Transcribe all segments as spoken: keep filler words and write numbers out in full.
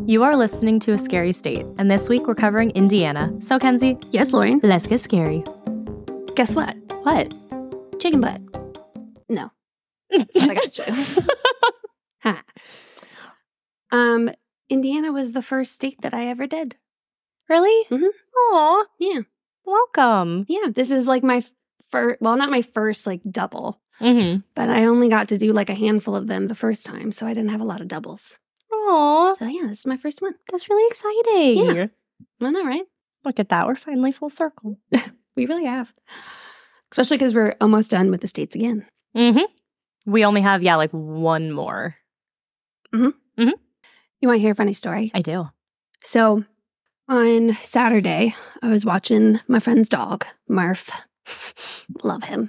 You are listening to A Scary State, and this week we're covering Indiana. So, Kenzie. Yes, Lauren. Let's get scary. Guess what? What? Chicken butt. No. I got you. Ha. Um, Indiana was the first state that I ever did. Really? Mm-hmm. Aw. Yeah. Welcome. Yeah. This is like my first, well, not my first like double, Mm-hmm. but I only got to do like a handful of them the first time, so I didn't have a lot of doubles. Aw. So yeah, this is my first one. That's really exciting. Yeah. I know, right? Look at that. We're finally full circle. We really have. Especially because we're almost done with the states again. Mm-hmm. We only have, yeah, like one more. You want to hear a funny story? I do. So on Saturday, I was watching my friend's dog, Murph. Love him.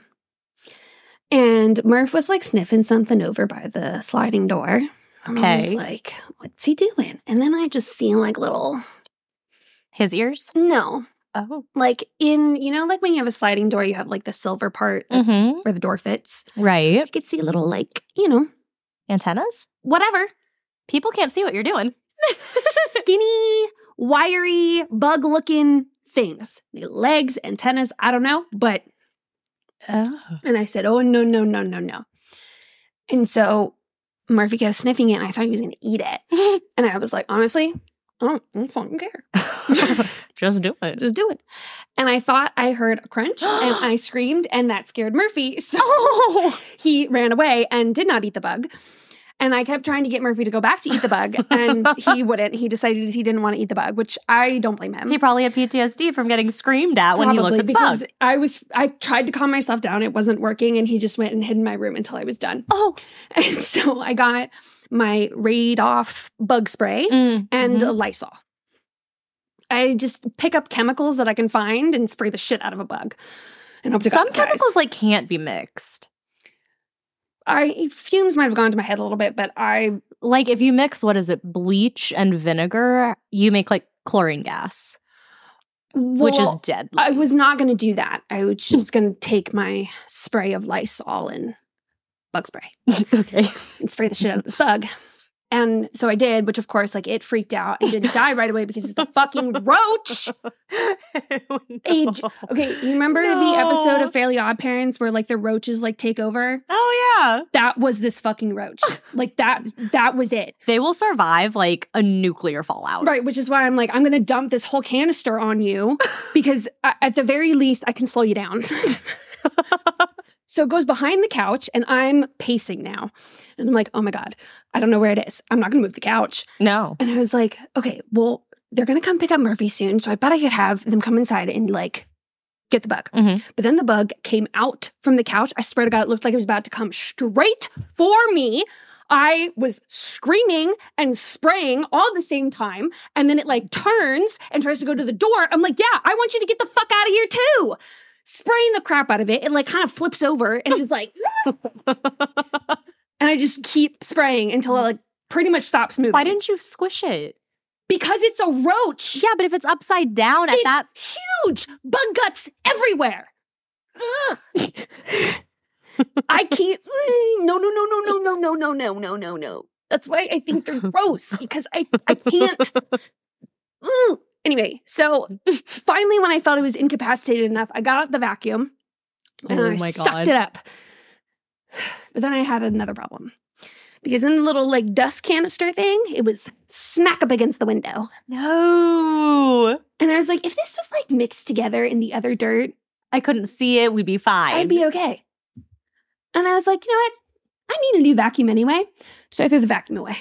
And Murph was like sniffing something over by the sliding door. And I was Okay. like, what's he doing? And then I just seen like little, His ears? no, Oh. like in, you know, like when you have a sliding door, you have like the silver part that's Mhm. where the door fits. Right. I could see little like, you know, Antennas? whatever. People can't see what you're doing. Skinny, wiry, bug-looking things. Legs, antennas, I don't know. But, Oh. and I said, oh, no, no, no, no, no. And so Murphy kept sniffing it, and I thought he was going to eat it. And I was like, honestly, I don't, I don't fucking care. Just do it. Just do it. And I thought I heard a crunch, and I screamed, and that scared Murphy. So Oh. he ran away and did not eat the bug. And I kept trying to get Murphy to go back to eat the bug, and he wouldn't. He decided he didn't want to eat the bug, which I don't blame him. He probably had P T S D from getting screamed at when he looked Probably at the because bug. I was I tried to calm myself down. It wasn't working, and he just went and hid in my room until I was done. Oh. And so I got my Raid Off bug spray Mm. and Mhm. a Lysol. I just pick up chemicals that I can find and spray the shit out of a bug. And hope to Some God, guys. chemicals like can't be mixed. I fumes might have gone to my head a little bit, but I Like if you mix, what is it, bleach and vinegar, you make like chlorine gas, which is well, deadly. I was not going to do that. I was just going to take my spray of Lysol and bug spray Okay. and spray the shit out of this bug. And so I did, which of course, like it freaked out and didn't die right away because it's the fucking roach. Age. Okay, you remember No. the episode of Fairly Odd Parents where like the roaches like take over? Oh yeah. That was this fucking roach. Like that, that was it. They will survive like a nuclear fallout. Right, which is why I'm like, I'm going to dump this whole canister on you because uh, at the very least, I can slow you down. So it goes behind the couch and I'm pacing now. And I'm like, oh my God, I don't know where it is. I'm not going to move the couch. No. And I was like, okay, well, they're going to come pick up Murphy soon. So I bet I could have them come inside and like get the bug. Mhm. But then the bug came out from the couch. I swear to God, it looked like it was about to come straight for me. I was screaming and spraying all at the same time. And then it like turns and tries to go to the door. I'm like, yeah, I want you to get the fuck out of here too. Spraying the crap out of it. It like kind of flips over and is like, and I just keep spraying until it like pretty much stops moving. Why didn't you squish it? Because it's a roach. Yeah, but if it's upside down at It's that. huge. Bug guts everywhere. Ugh. I can't. No, no, no, no, no, no, no, no, no, no, no, no. That's why I think they're gross because I, I can't. Ugh. Anyway, so finally, when I felt I was incapacitated enough, I got out the vacuum and Oh I my sucked God. it up. But then I had another problem because in the little like dust canister thing, it was smack up against the window. No. And I was like, if this was like mixed together in the other dirt, I couldn't see it. We'd be fine. I'd be okay. And I was like, you know what? I need a new vacuum anyway. So I threw the vacuum away.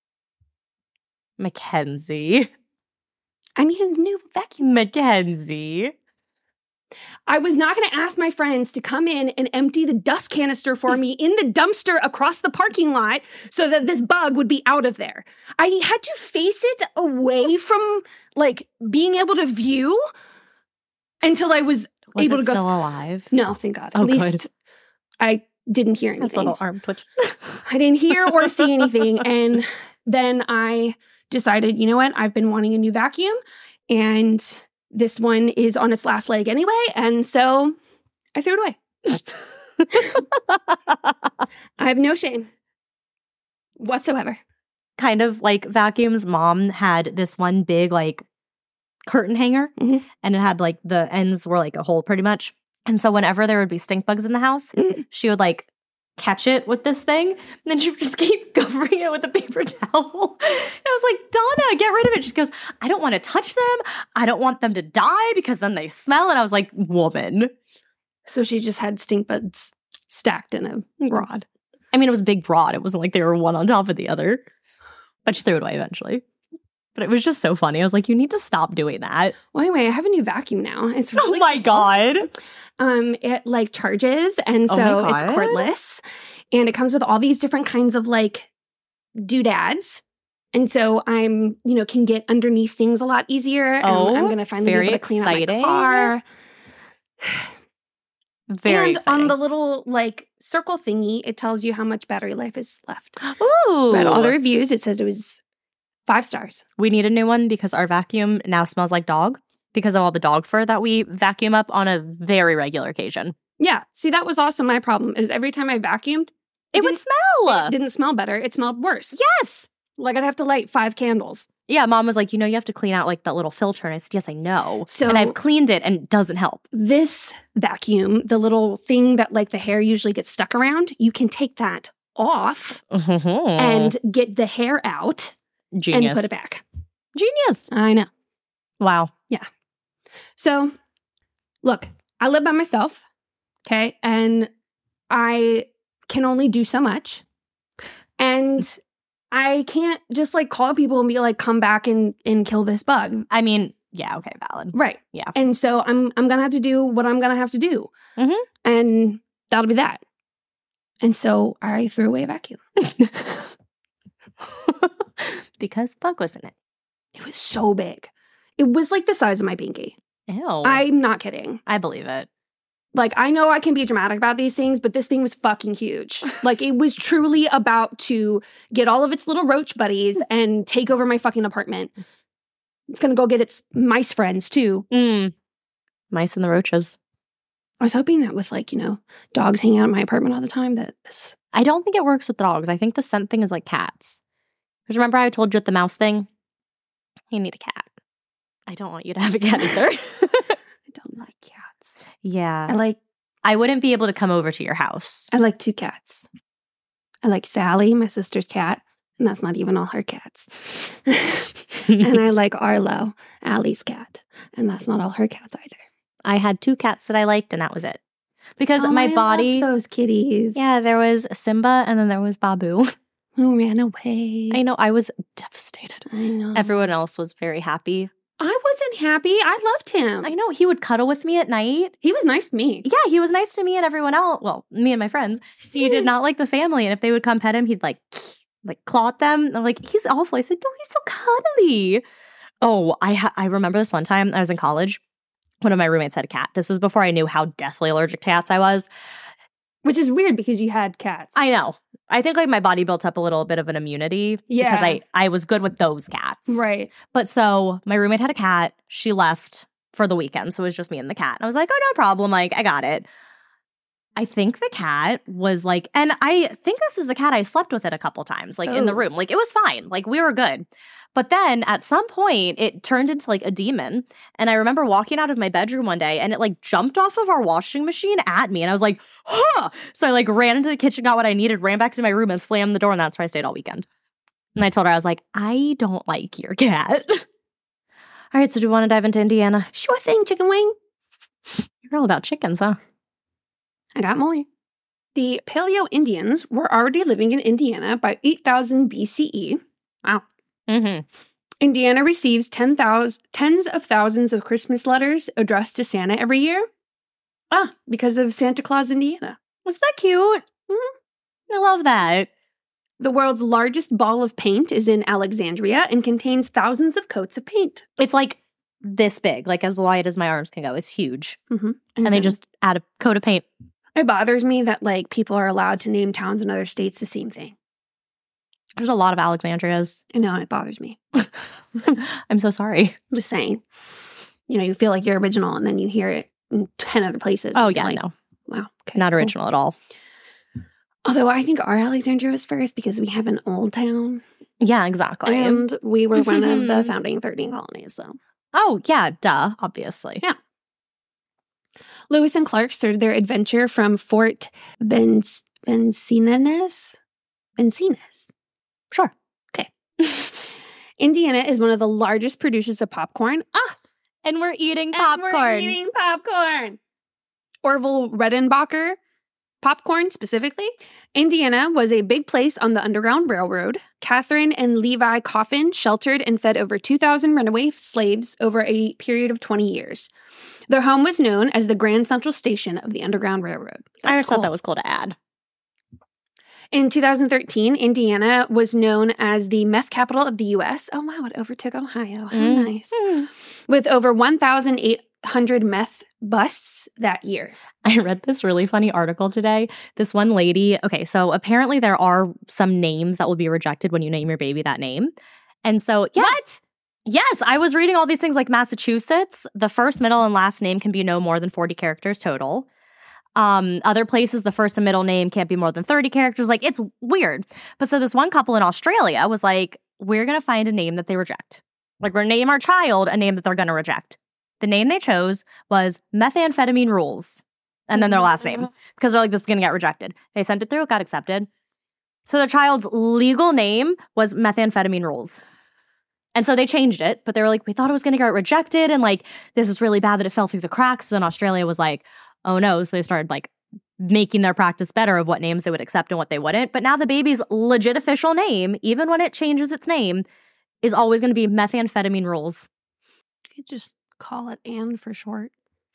Mackenzie. I need a new vacuum. Mackenzie. I was not going to ask my friends to come in and empty the dust canister for me in the dumpster across the parking lot so that this bug would be out of there. I had to face it away from like being able to view until I was, Was able it to go. still alive? No, thank God. At Oh, least good. I didn't hear His anything. little arm twitch. I didn't hear or see anything. And then I decided, you know what? I've been wanting a new vacuum and this one is on its last leg anyway. And so I threw it away. I have no shame whatsoever. kind of like vacuums. Mom had this one big like curtain hanger, Mhm. and it had like the ends were like a hole pretty much. And so whenever there would be stink bugs in the house, she would like catch it with this thing, and then she would just keep covering it with a paper towel. And I was like, Donna, get rid of it. She goes, I don't want to touch them. I don't want them to die because then they smell. And I was like, woman. So she just had stink bugs stacked in a rod. I mean, it was a big rod. It wasn't like they were one on top of the other. But she threw it away eventually. But it was just so funny. I was like, you need to stop doing that. Well, anyway, I have a new vacuum now. It's really Oh my cool. God. Um, it like charges, and Oh so my it's God. cordless, and it comes with all these different kinds of like doodads. And so I'm, you know, can get underneath things a lot easier. And Oh, I'm going to finally very be able to clean exciting. out my car. Very and exciting. on the little like circle thingy, it tells you how much battery life is left. Ooh. Read all the reviews. It says it was five stars. We need a new one because our vacuum now smells like dog because of all the dog fur that we vacuum up on a very regular occasion. Yeah. See, that was also my problem. Is every time I vacuumed, It would didn't- smell. it didn't smell better. It smelled worse. Yes. Like I'd have to light five candles. Yeah, Mom was like, you know, you have to clean out like that little filter. And I said, yes, I know. So- and I've cleaned it and it doesn't help. This vacuum, the little thing that like the hair usually gets stuck around, you can take that off and and get the hair out genius. and put it back. Genius. I know. Wow. So, look, I live by myself, okay? And I can only do so much. And I can't just like call people and be like, come back and, and kill this bug. I mean, yeah, okay, valid. Right. Yeah. And so I'm I'm gonna have to do what I'm gonna have to do. Mhm. And that'll be that. And so I threw away a vacuum. Because the bug was in it. It was so big. It was like the size of my pinky. Ew. I'm not kidding. I believe it. Like, I know I can be dramatic about these things, but this thing was fucking huge. Like, it was truly about to get all of its little roach buddies and take over my fucking apartment. It's gonna go get its mice friends, too. Mm. Mice and the roaches. I was hoping that with, like, you know, dogs hanging out in my apartment all the time, that this... I don't think it works with dogs. I think the scent thing is like cats. Because remember I told you with the mouse thing? You need a cat. I don't want you to have a cat either. I don't like cats. Yeah. I like I wouldn't be able to come over to your house. I like two cats. I like Sally, my sister's cat, and that's not even all her cats. And I like Arlo, Allie's cat, and that's not all her cats either. I had two cats that I liked, and that was it. Because Oh, my I love body. those kitties. Yeah, there was Simba and then there was Babu. Who ran away. I know, I was devastated. I know. Everyone else was very happy. I wasn't happy. I loved him. I know, he would cuddle with me at night. He was nice to me. Yeah, he was nice to me and everyone else. Well, me and my friends. He did not like the family. And if they would come pet him, he'd like, like claw at them. I'm like, he's awful. I said, no, he's so cuddly. Oh, I ha- I remember this one time I was in college. One of my roommates had a cat. This is before I knew how deathly allergic to cats I was. Which is weird because you had cats. I know. I think like my body built up a little bit of an immunity Yeah. because I, I was good with those cats. Right. But so my roommate had a cat. She left for the weekend. So it was just me and the cat. And I was like, oh, no problem. Like, I got it. I think the cat was like, and I think this is the cat I slept with it a couple times, like in the Oh. room. Like it was fine. Like we were good. But then at some point it turned into like a demon. And I remember walking out of my bedroom one day and it like jumped off of our washing machine at me. And I was like, huh. So I like ran into the kitchen, got what I needed, ran back to my room and slammed the door. And that's where I stayed all weekend. And I told her, I was like, I don't like your cat. All right. So do you want to dive into Indiana? Sure thing, chicken wing. You're all about chickens, huh? I got more. The Paleo Indians were already living in Indiana by eight thousand B C E. Wow. Mm-hmm. Indiana receives ten thousand, tens of thousands of Christmas letters addressed to Santa every year. Ah, because of Santa Claus, Indiana. Was that cute? Mm-hmm. I love that. The world's largest ball of paint is in Alexandria and contains thousands of coats of paint. It's like this big, like as wide as my arms can go. It's huge. Mm-hmm. And, they just add a coat of paint. It bothers me that like people are allowed to name towns in other states the same thing. There's a lot of Alexandrias. I know, and it bothers me. I'm so sorry. I'm just saying. You know, you feel like you're original and then you hear it in ten other places. Oh, and you're yeah, like, no. Wow. Okay, Not cool. original at all. Although I think our Alexandria was first because we have an old town Yeah, exactly. And we were one of the founding thirteen colonies, so. Oh, yeah, duh, obviously. Yeah. Lewis and Clark started their adventure from Fort Ben- Encinitas. Encinitas. Sure. Okay. Indiana is one of the largest producers of popcorn. Ah! And we're eating And popcorn. we're eating popcorn. Orville Redenbacher popcorn specifically. Indiana was a big place on the Underground Railroad. Catherine and Levi Coffin sheltered and fed over two thousand runaway slaves over a period of twenty years. Their home was known as the Grand Central Station of the Underground Railroad. That's I just cool. thought that was cool to add. In two thousand thirteen, Indiana was known as the meth capital of the U S. Oh, wow, it overtook Ohio. How Mm. nice. With over one thousand eight hundred meth busts that year. I read this really funny article today. This one lady, okay, so apparently there are some names that will be rejected when you name your baby that name. And so, yeah. What? Yes, I was reading all these things like Massachusetts, the first, middle, and last name can be no more than forty characters total. Um, other places, the first and middle name can't be more than thirty characters. Like, it's weird. But so this one couple in Australia was like, we're going to find a name that they reject. Like, we're going to name our child a name that they're going to reject. The name they chose was Methamphetamine Rules. And then their last name. Because they're like, this is going to get rejected. They sent it through, it got accepted. So their child's legal name was Methamphetamine Rules. And so they changed it, but they were like, we thought it was going to get rejected. And like, this is really bad that it fell through the cracks. So then Australia was like, oh no. So they started like making their practice better of what names they would accept and what they wouldn't. But now the baby's legit official name, even when it changes its name, is always going to be Methamphetamine Rules. You could just call it Anne for short.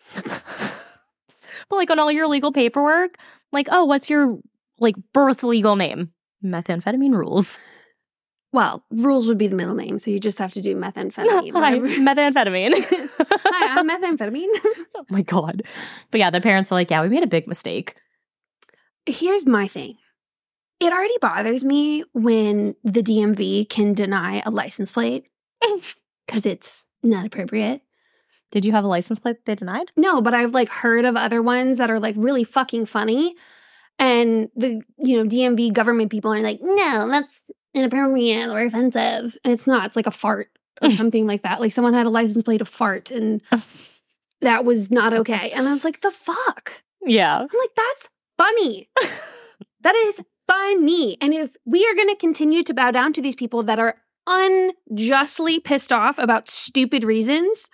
But like on all your legal paperwork, like, oh, what's your like birth legal name? Methamphetamine Rules. Well, Rules would be the middle name, so you just have to do methamphetamine. Hi, whatever. methamphetamine. Hi, I'm methamphetamine. Oh my God. But yeah, the parents were like, yeah, we made a big mistake. Here's my thing. It already bothers me when the D M V can deny a license plate because it's not appropriate. Did you have a license plate that they denied? No, but I've like heard of other ones that are like really fucking funny. And the, you know, D M V government people are like, no, that's inappropriate or offensive. And it's not. It's like a fart or something like that. Like someone had a license plate of fart and that was not okay. And I was like, the fuck? Yeah. I'm like, that's funny. That is funny. And if we are going to continue to bow down to these people that are unjustly pissed off about stupid reasons,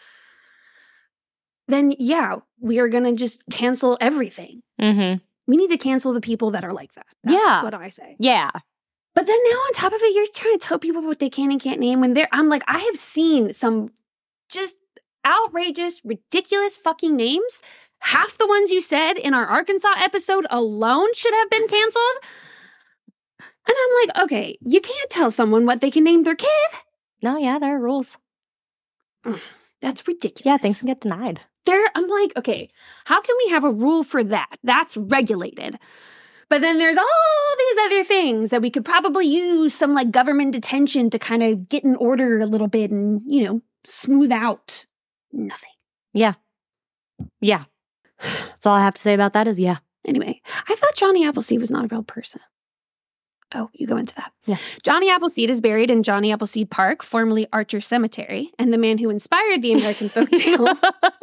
then yeah, we are going to just cancel everything. Mm-hmm. We need to cancel the people that are like that. That's Yeah. what I say. Yeah. But then now on top of it, you're trying to tell people what they can and can't name when they're, I'm like, I have seen some just outrageous, ridiculous fucking names. Half the ones you said in our Arkansas episode alone should have been canceled. And I'm like, okay, you can't tell someone what they can name their kid. No, yeah, there are rules. That's ridiculous. Yeah, things can get denied. There, I'm like, okay, how can we have a rule for that? That's regulated. But then there's all these other things that we could probably use some like government detention to kind of get in order a little bit and, you know, smooth out. Nothing. Yeah. Yeah. That's all I have to say about that is yeah. Anyway, I thought Johnny Appleseed was not a real person. Oh, you go into that. Yeah. Johnny Appleseed is buried in Johnny Appleseed Park, formerly Archer Cemetery, and the man who inspired the American folktale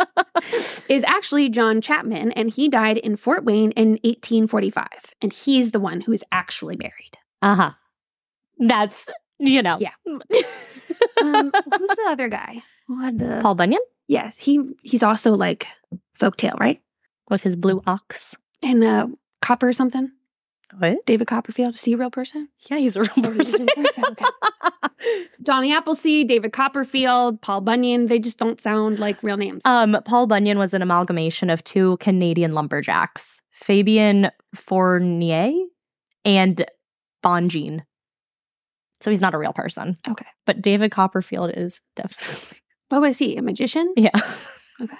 is actually John Chapman, and he died in Fort Wayne in eighteen forty-five, and he's the one who is actually buried. Uh-huh. That's, you know. Yeah. um, who's the other guy? Who had the Paul Bunyan? Yes, he he's also like folktale, right? With his blue ox. And uh, Copper or something. What? David Copperfield. Is he a real person? Yeah, he's a real Oh, he's a person. real person, okay. Johnny Appleseed, David Copperfield, Paul Bunyan. They just don't sound like real names. Um, Paul Bunyan was an amalgamation of two Canadian lumberjacks, Fabien Fournier and Bonjean. So he's not a real person. Okay. But David Copperfield is definitely. What was he? A magician? Yeah. Okay.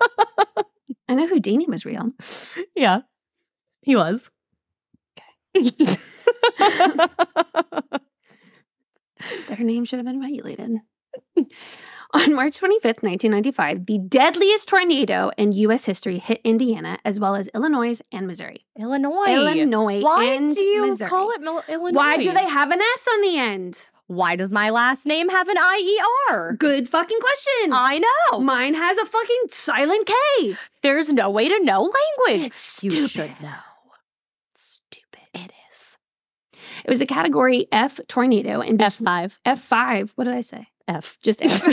I know Houdini was real. Yeah. He was. Okay. Their name should have been regulated. On March twenty-fifth, nineteen ninety-five, the deadliest tornado in U S history hit Indiana, as well as Illinois and Missouri. Illinois. Illinois Why and do you Missouri. call it Mil- Illinois? Why do they have an S on the end? Why does my last name have an I E R? Good fucking question. I know. Mine has a fucking silent K. There's no way to know language. It's You stupid. should know. Stupid. It is. It was a category F tornado and be- F five. F five. What did I say? F. Just F.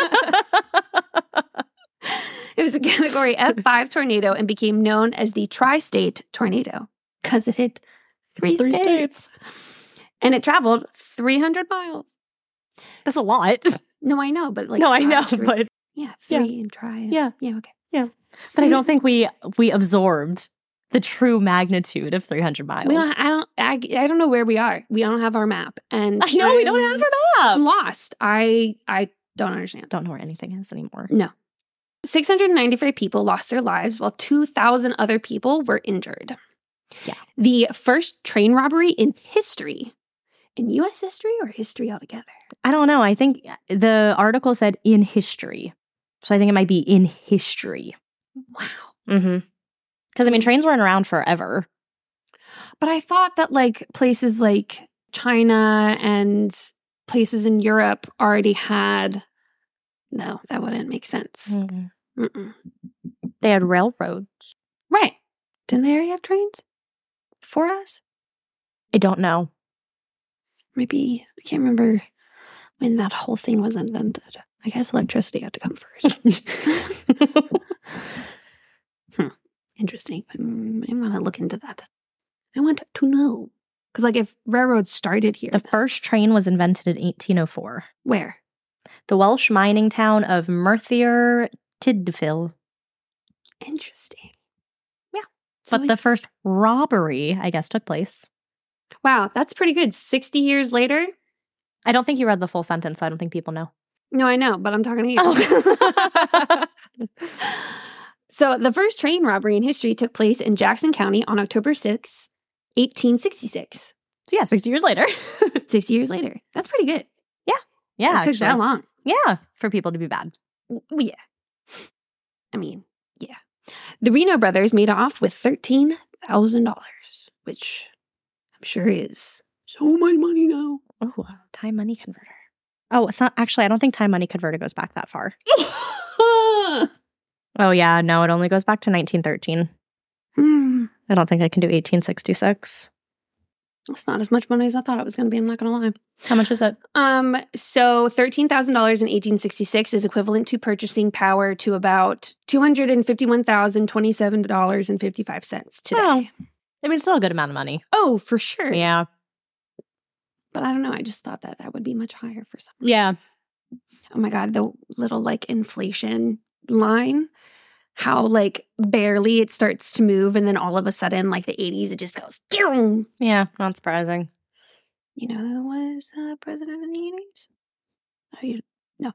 It was a category F five tornado and became known as the tri-state tornado because it hit three, Three states. states. And it traveled three hundred miles. That's a lot. No, I know, but like no, I tri- know, three- but yeah, yeah. three and try. and- Yeah. yeah, okay, Yeah. but I don't think we we absorbed the true magnitude of three hundred miles. we don't. I don't. I, I don't know where we are. We don't have our map, and I know we don't have I'm- our I'm map. lost. I I don't understand. Don't know where anything is anymore. six hundred ninety-five people lost their lives while two thousand other people were injured. Yeah. The first train robbery in history. In U S history or history altogether? I don't know. I think the article said in history. So I think it might be in history. Wow. Mm-hmm. Because, I mean, trains weren't around forever. But I thought that like places like China and places in Europe already had. No, that wouldn't make sense. Mm-mm. They had railroads. Right. Didn't they already have trains for us? I don't know. Maybe, I can't remember when that whole thing was invented. I guess electricity had to come first. hmm. Interesting. I'm, I'm going to look into that. I want to know. Because, like, if railroads started here, The first train was invented in eighteen oh four. where? The Welsh mining town of Merthyr Tydfil. Interesting. Yeah. So But we- the first robbery, I guess, took place. wow, that's pretty good. sixty years later? I don't think you read the full sentence, so I don't think people know. No, I know, but I'm talking to you. Oh. So the first train robbery in history took place in Jackson County on October sixth, eighteen sixty-six. So yeah, sixty years later. sixty years later. That's pretty good. Yeah, it took that actually. long. Yeah, for people to be bad. Well, yeah. I mean, yeah. The Reno brothers made off with thirteen thousand dollars, which I'm sure is so much money now. Oh, time money converter. Oh, it's not actually. I don't think time money converter goes back that far. Oh yeah, no, it only goes back to nineteen thirteen. Hmm. I don't think I can do eighteen sixty-six. It's not as much money as I thought it was going to be. I'm not going to lie. How much is it? Um, so thirteen thousand dollars in eighteen sixty-six is equivalent to purchasing power to about two hundred fifty-one thousand twenty-seven dollars and fifty-five cents today. Oh. I mean, it's still a good amount of money. Oh, for sure. Yeah. But I don't know. I just thought that that would be much higher for some reason. Yeah. Oh my God, the little like inflation line, how like barely it starts to move. And then all of a sudden, like the eighties, it just goes, "Pew!" Yeah, not surprising. You know who was uh, president in the eighties? Oh, you no.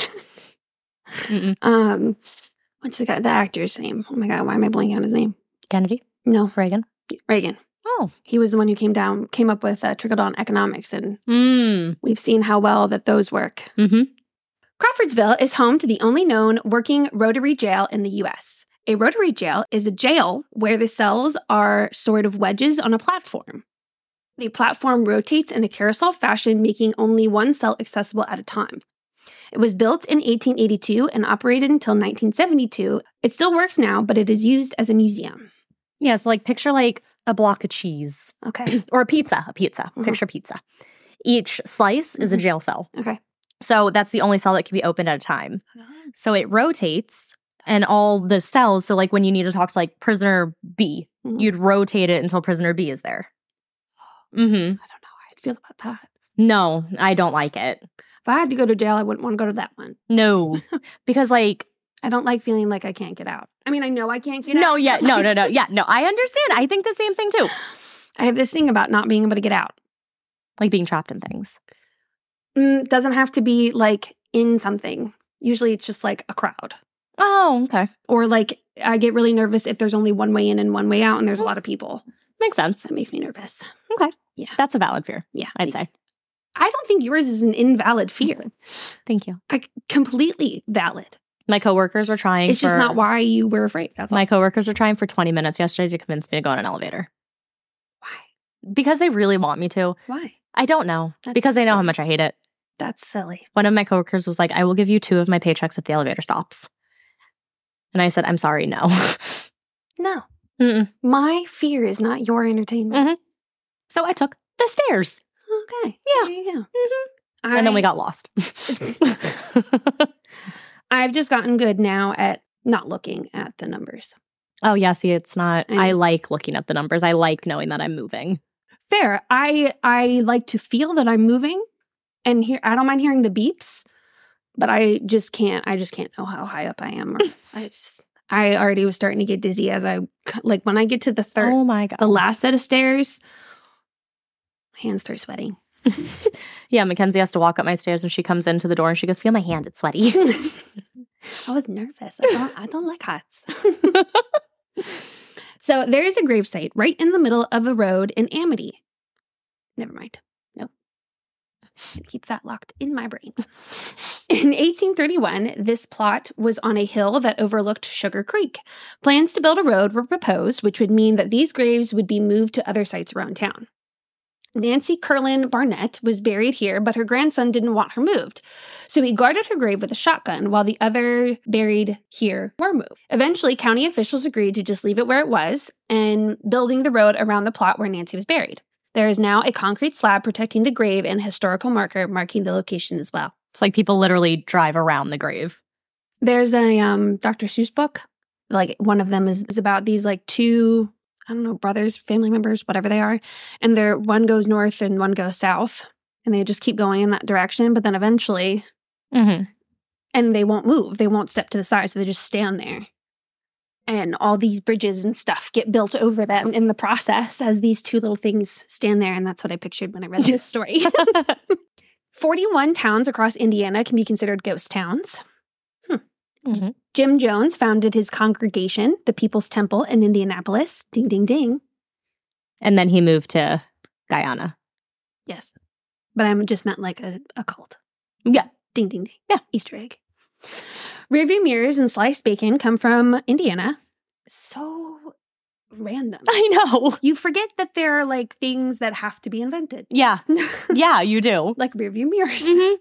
Mm-mm. um, what's the guy, the actor's name? Oh my God, why am I blanking on his name? Kennedy? No, Reagan? Reagan. Oh. He was the one who came down, came up with uh, trickle down economics, and Mm. we've seen how well that those work. Mm-hmm. Crawfordsville is home to the only known working Rotary jail in the U S. A Rotary jail is a jail where the cells are sort of wedges on a platform. The platform rotates in a carousel fashion, making only one cell accessible at a time. It was built in eighteen eighty-two and operated until nineteen seventy-two. It still works now, but it is used as a museum. Yeah, so like picture like a block of cheese Okay. or a pizza, a pizza, Mhm. picture pizza. Each slice is a Mhm. jail cell. Okay. So that's the only cell that can be opened at a time. So it rotates and all the cells. So like when you need to talk to like prisoner B, Mhm. you'd rotate it until prisoner B is there. Mm-hmm. I don't know how I'd feel about that. No, I don't like it. If I had to go to jail, I wouldn't want to go to that one. No, because like, I don't like feeling like I can't get out. I mean, I know I can't get out. no, yeah, but, no, like, no, no. Yeah, no, I understand. I think the same thing too. I have this thing about not being able to get out. Like being trapped in things. Mm, doesn't have to be like in something. Usually it's just like a crowd. Oh, okay. Or like I get really nervous if there's only one way in and one way out and there's a lot of people. Makes sense. That makes me nervous. Okay. Yeah. That's a valid fear, Yeah. I'd say. I don't think yours is an invalid fear. Thank you. I completely valid. My coworkers were trying It's just for- not why you were afraid. That's all. My coworkers were trying for twenty minutes yesterday to convince me to go on an elevator. Why? Because they really want me to. Why? I don't know That's because they know how silly. much I hate it. That's silly. One of my coworkers was like, I will give you two of my paychecks if the elevator stops. And I said, I'm sorry, no. No. Mm-mm. My fear is not your entertainment. Mhm. So I took the stairs. Okay. Yeah. There you go. Mm-hmm. And then we got lost. I've just gotten good now at not looking at the numbers. Oh, yeah. See, it's not. I know. I like looking at the numbers. I like knowing that I'm moving. Fair. I I like to feel that I'm moving, and hear. I don't mind hearing the beeps, but I just can't. I just can't know how high up I am. Or I just. I already was starting to get dizzy as I like when I get to the third, Oh, my God. the last set of stairs. My hands start sweating. Yeah, Mackenzie has to walk up my stairs and she comes into the door and she goes, feel my hand, it's sweaty. I was nervous. I don't, I don't like heights. So there is a gravesite right in the middle of a road in Amity. Never mind. Nope. Gonna keep that locked in my brain. In eighteen thirty-one, this plot was on a hill that overlooked Sugar Creek. Plans to build a road were proposed, which would mean that these graves would be moved to other sites around town. Nancy Curlin Barnett was buried here, but her grandson didn't want her moved. So he guarded her grave with a shotgun while the other buried here were moved. Eventually, county officials agreed to just leave it where it was and building the road around the plot where Nancy was buried. There is now a concrete slab protecting the grave and a historical marker marking the location as well. It's like people literally drive around the grave. There's a um, Doctor Seuss book. Like one of them is, is about these like two... I don't know, brothers, family members, whatever they are. And they're one goes north and one goes south. And they just keep going in that direction. But then eventually, Mm-hmm. and they won't move. They won't step to the side. So they just stand there. And all these bridges and stuff get built over them in the process as these two little things stand there. And that's what I pictured when I read this story. forty-one towns across Indiana can be considered ghost towns. Mm-hmm. Jim Jones founded his congregation, the People's Temple in Indianapolis. Ding, ding, ding. And then he moved to Guyana. Yes. But I just meant like a, a cult. Yeah. Ding, ding, ding. Yeah. Easter egg. Rearview mirrors and sliced bacon come from Indiana. So random. I know. You forget that there are like things that have to be invented. Yeah. Yeah, you do. Like rearview mirrors. Mm-hmm.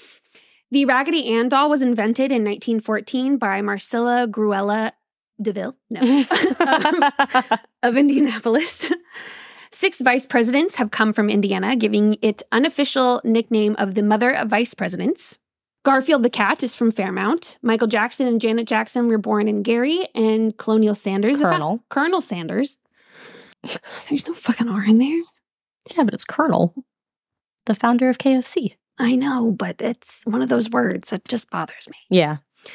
The Raggedy Ann doll was invented in nineteen fourteen by Marcella Gruella DeVille, no, um, of Indianapolis. Six vice presidents have come from Indiana, giving it unofficial nickname of the Mother of Vice Presidents. Garfield the cat is from Fairmount. Michael Jackson and Janet Jackson were born in Gary, and Colonial Sanders. Colonel. Colonel Sanders. There's no fucking R in there. Yeah, but it's Colonel, the founder of K F C. I know, but it's one of those words that just bothers me. Yeah.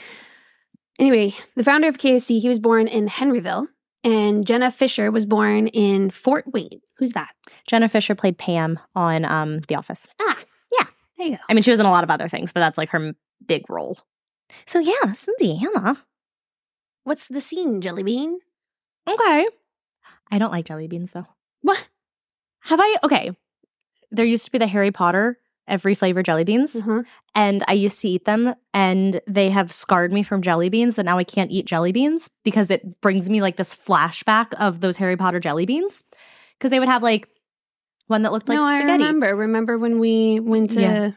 Anyway, the founder of K F C, he was born in Henryville, and Jenna Fisher was born in Fort Wayne. Who's that? Jenna Fisher played Pam on um, The Office. Ah, Yeah. there you go. I mean, she was in a lot of other things, but that's like her m- big role. So yeah, it's Indiana. What's the scene, Jelly Bean? Okay. I don't like jelly beans, though. What? Have I? Okay. There used to be the Harry Potter every flavor jelly beans, Uh-huh. and I used to eat them, and they have scarred me from jelly beans that now I can't eat jelly beans because it brings me like this flashback of those Harry Potter jelly beans. Because they would have like one that looked like no, spaghetti. I remember. Remember when we went to... Yeah.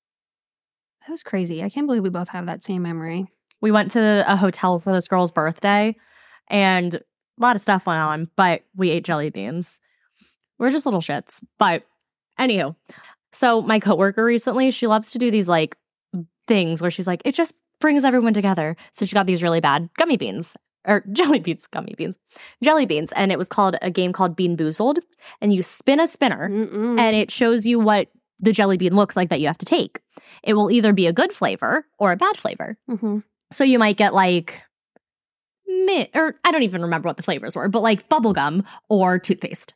That was crazy. I can't believe we both have that same memory. We went to a hotel for this girl's birthday, and a lot of stuff went on, but we ate jelly beans. We're just little shits. But anywho, so my coworker recently, she loves to do these like things where she's like, it just brings everyone together. So she got these really bad gummy beans, or jelly beans, gummy beans, jelly beans. And it was called a game called Bean Boozled. And you spin a spinner Mm-mm. and it shows you what the jelly bean looks like that you have to take. It will either be a good flavor or a bad flavor. Mhm. So you might get like mint, or I don't even remember what the flavors were, but like bubblegum or toothpaste.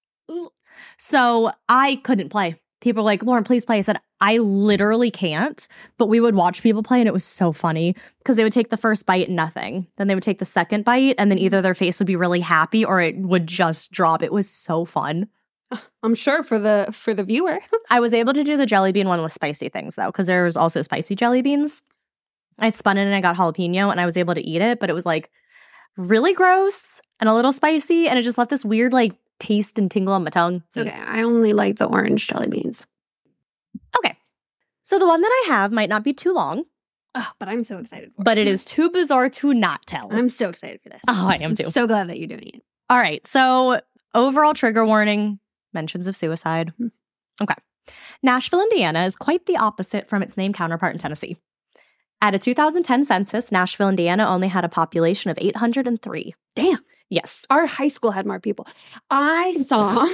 So I couldn't play. People were like, Lauren, please play. I said, I literally can't. But we would watch people play and it was so funny because they would take the first bite and nothing. Then they would take the second bite and then either their face would be really happy or it would just drop. It was so fun. I'm sure for the for the viewer. I was able to do the jelly bean one with spicy things though, because there was also spicy jelly beans. I spun it and I got jalapeno and I was able to eat it, but it was like really gross and a little spicy and it just left this weird like taste and tingle on my tongue. It's okay. I only like the orange jelly beans. Okay. So the one that I have might not be too long, Oh, but I'm so excited for but it. it is too bizarre to not tell. I'm so excited for this. Oh, I am I'm too. so glad that you're doing it. All right. So overall trigger warning, mentions of suicide. Hmm. Okay. Nashville, Indiana is quite the opposite from its name counterpart in Tennessee. At a two thousand ten census, Nashville, Indiana only had a population of eight hundred three. Damn. Yes. Our high school had more people. I saw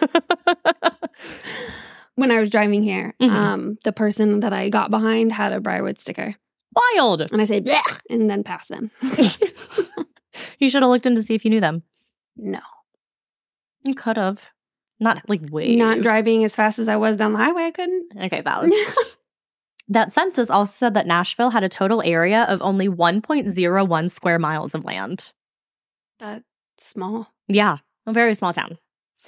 when I was driving here, Mhm. um, the person that I got behind had a Briarwood sticker. Wild. And I said, bleh, and then passed them. You should have looked in to see if you knew them. No. You could have. Not like way. Not driving as fast as I was down the highway, I couldn't. Okay, valid. That census also said that Nashville had a total area of only one point zero one square miles of land. That's small. Yeah, a very small town.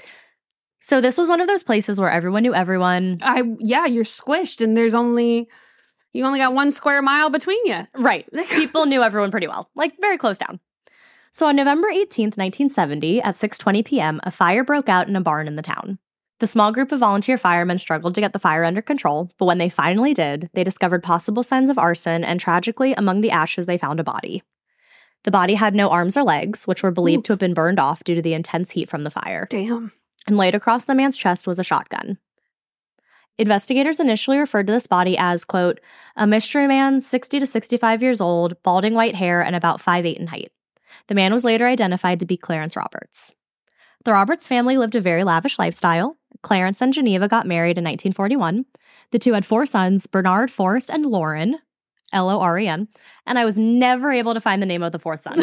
So this was one of those places where everyone knew everyone. I yeah, you're squished and there's only you only got one square mile between you. Right. People knew everyone pretty well, like very close down. So on November eighteenth, nineteen seventy, at six twenty p.m., a fire broke out in a barn in the town. The small group of volunteer firemen struggled to get the fire under control, but when they finally did, they discovered possible signs of arson, and tragically, among the ashes, they found a body. The body had no arms or legs, which were believed Ooh. to have been burned off due to the intense heat from the fire. Damn. And laid across the man's chest was a shotgun. Investigators initially referred to this body as, quote, a mystery man, sixty to sixty-five years old, balding white hair, and about five eight in height. The man was later identified to be Clarence Roberts. The Roberts family lived a very lavish lifestyle. Clarence and Geneva got married in nineteen forty-one. The two had four sons, Bernard, Forrest, and Lauren, L O R E N, and I was never able to find the name of the fourth son.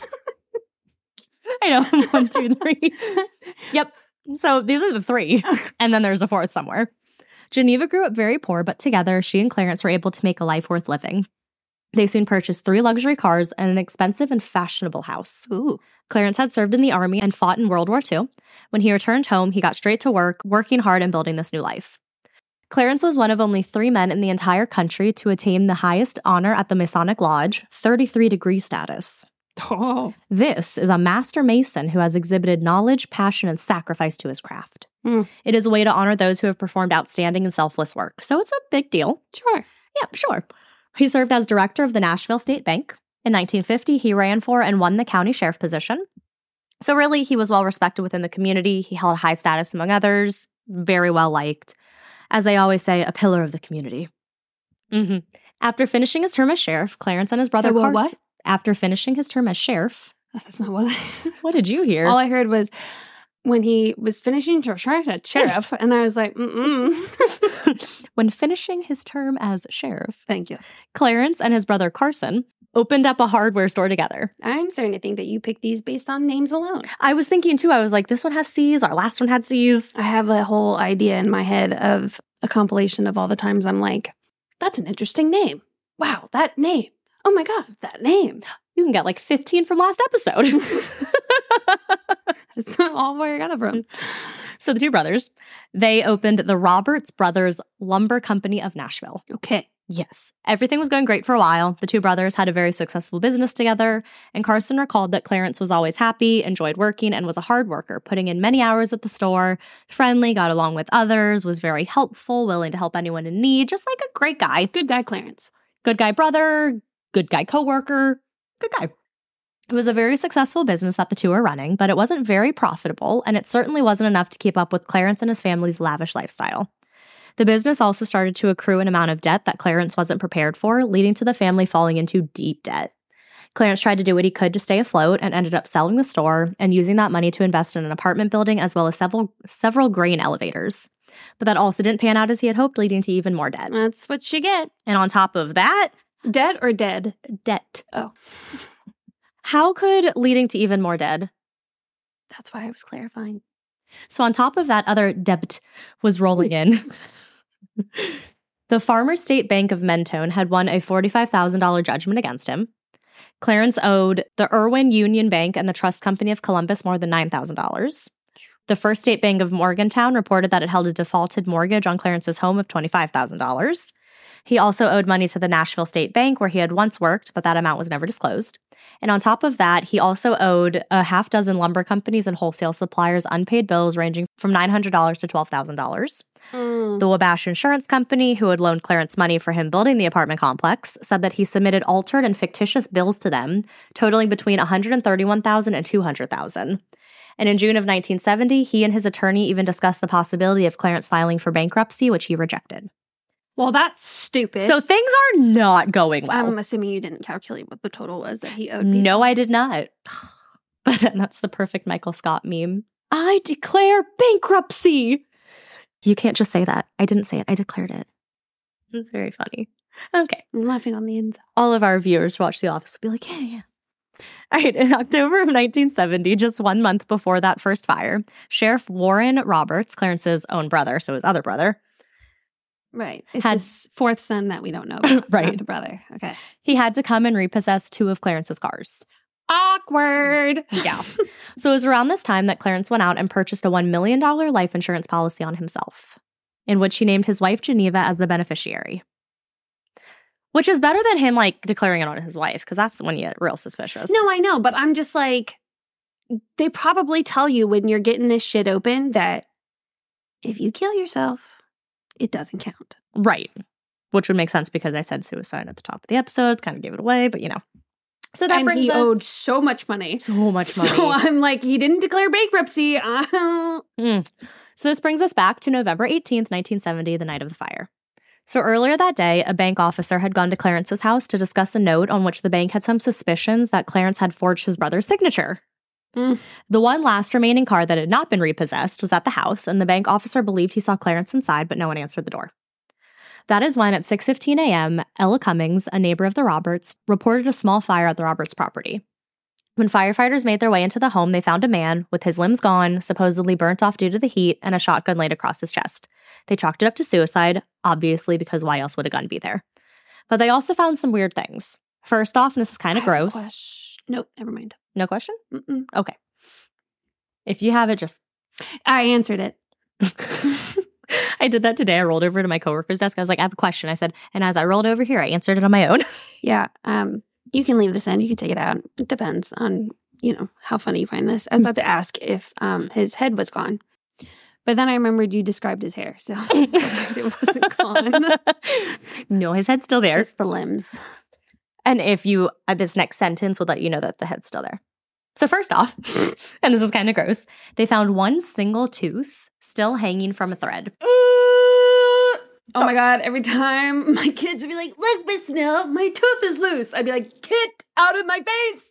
I know, one, two, three. Yep. So these are the three, and then there's a fourth somewhere. Geneva grew up very poor, but together, she and Clarence were able to make a life worth living. They soon purchased three luxury cars and an expensive and fashionable house. Ooh. Clarence had served in the Army and fought in World War Two. When he returned home, he got straight to work, working hard and building this new life. Clarence was one of only three men in the entire country to attain the highest honor at the Masonic Lodge, thirty-three degree status. Oh. This is a master mason who has exhibited knowledge, passion, and sacrifice to his craft. Mm. It is a way to honor those who have performed outstanding and selfless work, so it's a big deal. Sure. Yeah, sure. He served as director of the Nashville State Bank. In nineteen fifty, he ran for and won the county sheriff position. So really, he was well respected within the community. He held high status among others, very well liked. As they always say, a pillar of the community. Mm-hmm. After finishing his term as sheriff, Clarence and his brother Uh, well, Carson... what? After finishing his term as sheriff... That's not what I... What did you hear? All I heard was when he was finishing to sheriff, and I was like, mm-mm. When finishing his term as sheriff, Thank you. Clarence and his brother Carson opened up a hardware store together. I'm starting to think that you picked these based on names alone. I was thinking too, I was like, this one has C's, our last one had C's. I have a whole idea in my head of a compilation of all the times I'm like, that's an interesting name. Wow, that name. Oh my God, that name. You can get like fifteen from last episode. That's not all where I got it from. So the two brothers, they opened the Roberts Brothers Lumber Company of Nashville. Okay. Yes. Everything was going great for a while. The two brothers had a very successful business together, and Carson recalled that Clarence was always happy, enjoyed working, and was a hard worker, putting in many hours at the store, friendly, got along with others, was very helpful, willing to help anyone in need, just like a great guy. Good guy, Clarence. Good guy brother, good guy coworker, good guy. It was a very successful business that the two were running, but it wasn't very profitable, and it certainly wasn't enough to keep up with Clarence and his family's lavish lifestyle. The business also started to accrue an amount of debt that Clarence wasn't prepared for, leading to the family falling into deep debt. Clarence tried to do what he could to stay afloat and ended up selling the store and using that money to invest in an apartment building as well as several several grain elevators. But that also didn't pan out as he had hoped, leading to even more debt. That's what you get. And on top of that, Dead or dead? debt. Oh. How could leading to even more debt? That's why I was clarifying. So on top of that, other debt was rolling in. The Farmers State Bank of Mentone had won a forty-five thousand dollars judgment against him. Clarence owed the Irwin Union Bank and the Trust Company of Columbus more than nine thousand dollars. The First State Bank of Morgantown reported that it held a defaulted mortgage on Clarence's home of twenty-five thousand dollars. He also owed money to the Nashville State Bank, where he had once worked, but that amount was never disclosed. And on top of that, he also owed a half dozen lumber companies and wholesale suppliers unpaid bills ranging from nine hundred dollars to twelve thousand dollars. Mm. The Wabash Insurance Company, who had loaned Clarence money for him building the apartment complex, said that he submitted altered and fictitious bills to them, totaling between one hundred thirty-one thousand dollars and two hundred thousand dollars. And in June of nineteen seventy, he and his attorney even discussed the possibility of Clarence filing for bankruptcy, which he rejected. Well, that's stupid. So things are not going well. I'm assuming you didn't calculate what the total was that he owed people. No, I did not. But then that's the perfect Michael Scott meme. I declare bankruptcy. You can't just say that. I didn't say it. I declared it. It's very funny. Okay. I'm laughing on the inside. All of our viewers who watch The Office will be like, yeah, yeah. All right, in October of nineteen seventy, just one month before that first fire, Sheriff Warren Roberts, Clarence's own brother, so his other brother, Right. It's had- his fourth son that we don't know about. Right. Not the brother. Okay. he had to come and repossess two of Clarence's cars. Awkward. Yeah. So it was around this time that Clarence went out and purchased a one million dollars life insurance policy on himself, in which he named his wife Geneva as the beneficiary. Which is better than him, like, declaring it on his wife, because that's when you get real suspicious. No, I know, but I'm just like, they probably tell you when you're getting this shit open that if you kill yourself, it doesn't count. Right. Which would make sense because I said suicide at the top of the episode, kind of gave it away, but you know. So that and brings he us owed so much money. so much money. So I'm like, he didn't declare bankruptcy. Uh, Mm. So this brings us back to November eighteenth, nineteen seventy, the night of the fire. So earlier that day, a bank officer had gone to Clarence's house to discuss a note on which the bank had some suspicions that Clarence had forged his brother's signature. Mm. The one last remaining car that had not been repossessed was at the house, and the bank officer believed he saw Clarence inside, but no one answered the door. That is when, at six fifteen a.m., Ella Cummings, a neighbor of the Roberts, reported a small fire at the Roberts property. When firefighters made their way into the home, they found a man with his limbs gone, supposedly burnt off due to the heat, and a shotgun laid across his chest. They chalked it up to suicide, obviously, because why else would a gun be there? But they also found some weird things. First off, and this is kind of I have a gross. question. Nope, never mind. No question? Mm-mm. Okay. If you have it, just... I answered it. I did that today. I rolled over to my coworker's desk. I was like, I have a question. I said, and as I rolled over here, I answered it on my own. Yeah. Um, you can leave this in. You can take it out. It depends on, you know, how funny you find this. I was about to ask if um his head was gone. But then I remembered you described his hair, so it wasn't gone. No, his head's still there. Just the limbs. And if you, uh, this next sentence would let you know that the head's still there. So first off, and this is kind of gross, they found one single tooth still hanging from a thread. Oh my God, every time my kids would be like, look, Miss Snell, my tooth is loose. I'd be like, get out of my face.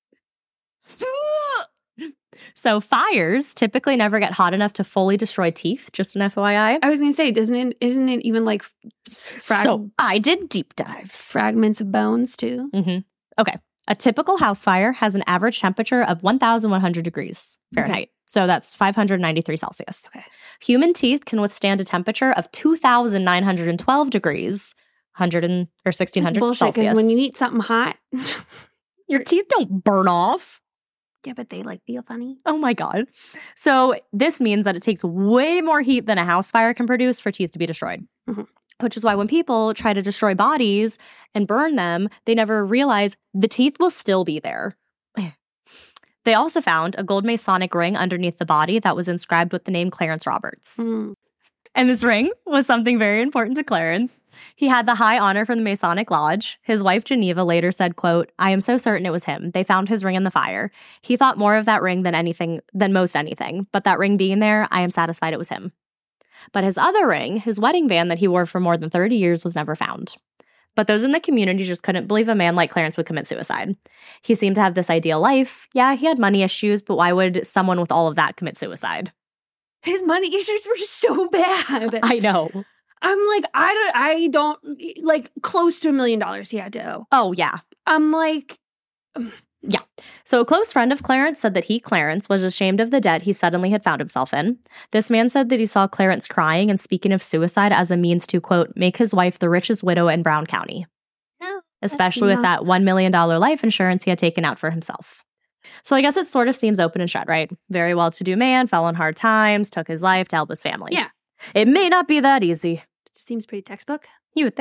So fires typically never get hot enough to fully destroy teeth, just an F Y I. I was going to say, doesn't it, isn't it even like frag- So I did deep dives. fragments of bones too? Mm-hmm. Okay. A typical house fire has an average temperature of one thousand one hundred degrees Fahrenheit. Okay. So that's five hundred ninety-three Celsius. Okay. Human teeth can withstand a temperature of two thousand nine hundred twelve degrees, one hundred and, or sixteen That's hundred bullshit, because Celsius. when you eat something hot, Your teeth don't burn off. yeah, but they like feel funny. Oh my God. So this means that it takes way more heat than a house fire can produce for teeth to be destroyed. Mhm. Which is why when people try to destroy bodies and burn them, they never realize the teeth will still be there. They also found a gold Masonic ring underneath the body that was inscribed with the name Clarence Roberts. Mm. And this ring was something very important to Clarence. He had the high honor from the Masonic Lodge. His wife, Geneva, later said, quote, I am so certain it was him. They found his ring in the fire. He thought more of that ring than anything, than most anything. But that ring being there, I am satisfied it was him. But his other ring, his wedding band that he wore for more than thirty years, was never found. But those in the community just couldn't believe a man like Clarence would commit suicide. He seemed to have this ideal life. Yeah, he had money issues, but why would someone with all of that commit suicide? His money issues were so bad. I know. I'm like, I don't, I don't, like, close to a million dollars he had to owe. Oh, yeah. I'm like, So a close friend of Clarence said that he, Clarence, was ashamed of the debt he suddenly had found himself in. This man said that he saw Clarence crying and speaking of suicide as a means to, quote, make his wife the richest widow in Brown County, no, especially with not- that one million dollars life insurance he had taken out for himself. So I guess it sort of seems open and shut, right? Very well-to-do man, fell on hard times, took his life to help his family. Yeah. It may not be that easy, It seems pretty textbook. you would think.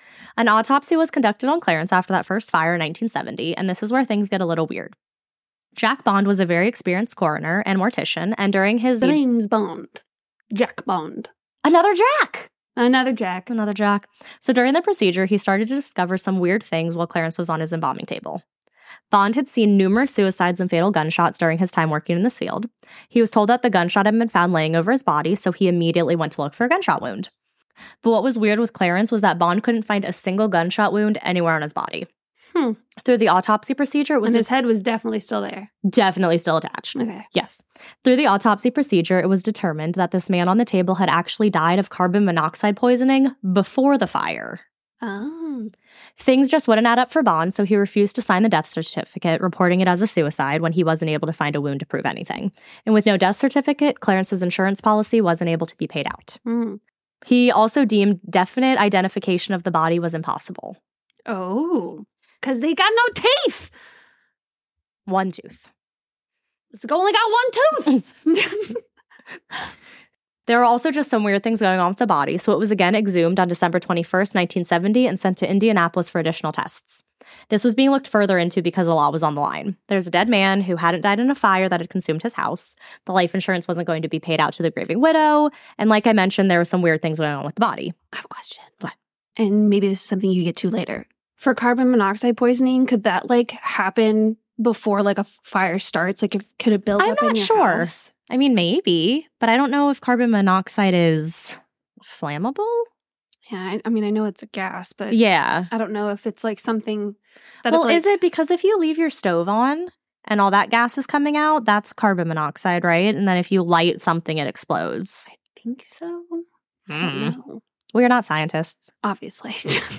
An autopsy was conducted on Clarence after that first fire in nineteen seventy, and this is where things get a little weird. Jack Bond was a very experienced coroner and mortician, and during his... James Bond. Jack Bond. Another Jack! Another Jack. Another Jack. So during the procedure, he started to discover some weird things while Clarence was on his embalming table. Bond had seen numerous suicides and fatal gunshots during his time working in this field. He was told that the gunshot had been found laying over his body, so he immediately went to look for a gunshot wound. But what was weird with Clarence was that Bond couldn't find a single gunshot wound anywhere on his body. Hmm. Through the autopsy procedure, it was And his head was definitely still there. definitely still attached. Okay. Yes. Through the autopsy procedure, it was determined that this man on the table had actually died of carbon monoxide poisoning before the fire. Oh. Things just wouldn't add up for Bond, so he refused to sign the death certificate, reporting it as a suicide when he wasn't able to find a wound to prove anything. And with no death certificate, Clarence's insurance policy wasn't able to be paid out. Mm. He also deemed definite identification of the body was impossible. Oh. Because they got no teeth. One tooth. It's only got one tooth. There were also just some weird things going on with the body, so it was again exhumed on December twenty-first, nineteen seventy, and sent to Indianapolis for additional tests. This was being looked further into because the law was on the line. There's a dead man who hadn't died in a fire that had consumed his house. The life insurance wasn't going to be paid out to the grieving widow, and like I mentioned, there were some weird things going on with the body. I have a question. What? And maybe this is something you get to later. For carbon monoxide poisoning, could that like happen before like a fire starts? Like, if, could it build I'm up in not your sure. house? I mean, maybe, but I don't know if carbon monoxide is flammable. Yeah, I, I mean, I know it's a gas, but Yeah. I don't know if it's like something that. Well, if, like, is it because if you leave your stove on and all that gas is coming out, that's carbon monoxide, right? And then if you light something, it explodes. I think so. I Mm. don't know. We're not scientists. Obviously.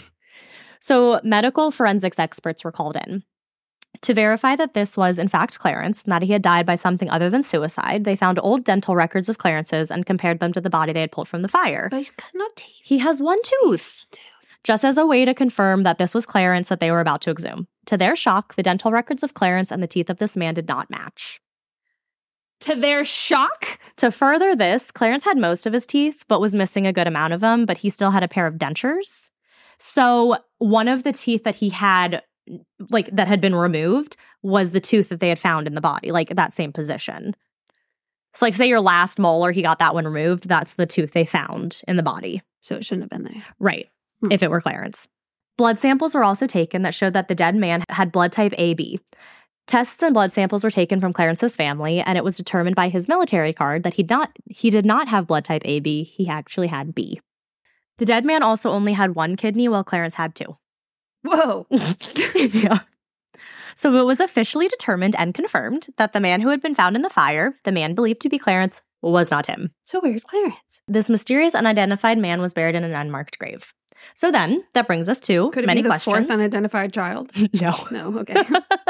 So medical forensics experts were called in. To verify that this was, in fact, Clarence, and that he had died by something other than suicide, they found old dental records of Clarence's and compared them to the body they had pulled from the fire. But he's got no teeth. He has one tooth. Just as a way to confirm that this was Clarence that they were about to exhume. To their shock, the dental records of Clarence and the teeth of this man did not match. To their shock? To further this, Clarence had most of his teeth, but was missing a good amount of them, but he still had a pair of dentures. So one of the teeth that he had, like, that had been removed was the tooth that they had found in the body, like, that same position. So, like, say your last molar, he got that one removed, that's the tooth they found in the body. So it shouldn't have been there. Right, Hmm. if it were Clarence. Blood samples were also taken that showed that the dead man had blood type A B. Tests and blood samples were taken from Clarence's family, and it was determined by his military card that he'd not, he did not have blood type A B, he actually had B. The dead man also only had one kidney, while Clarence had two. Whoa. Yeah. So it was officially determined and confirmed that the man who had been found in the fire, the man believed to be Clarence, was not him. So where's Clarence? This mysterious unidentified man was buried in an unmarked grave. So then, that brings us to Could it many be the questions. fourth unidentified child? No. No, okay.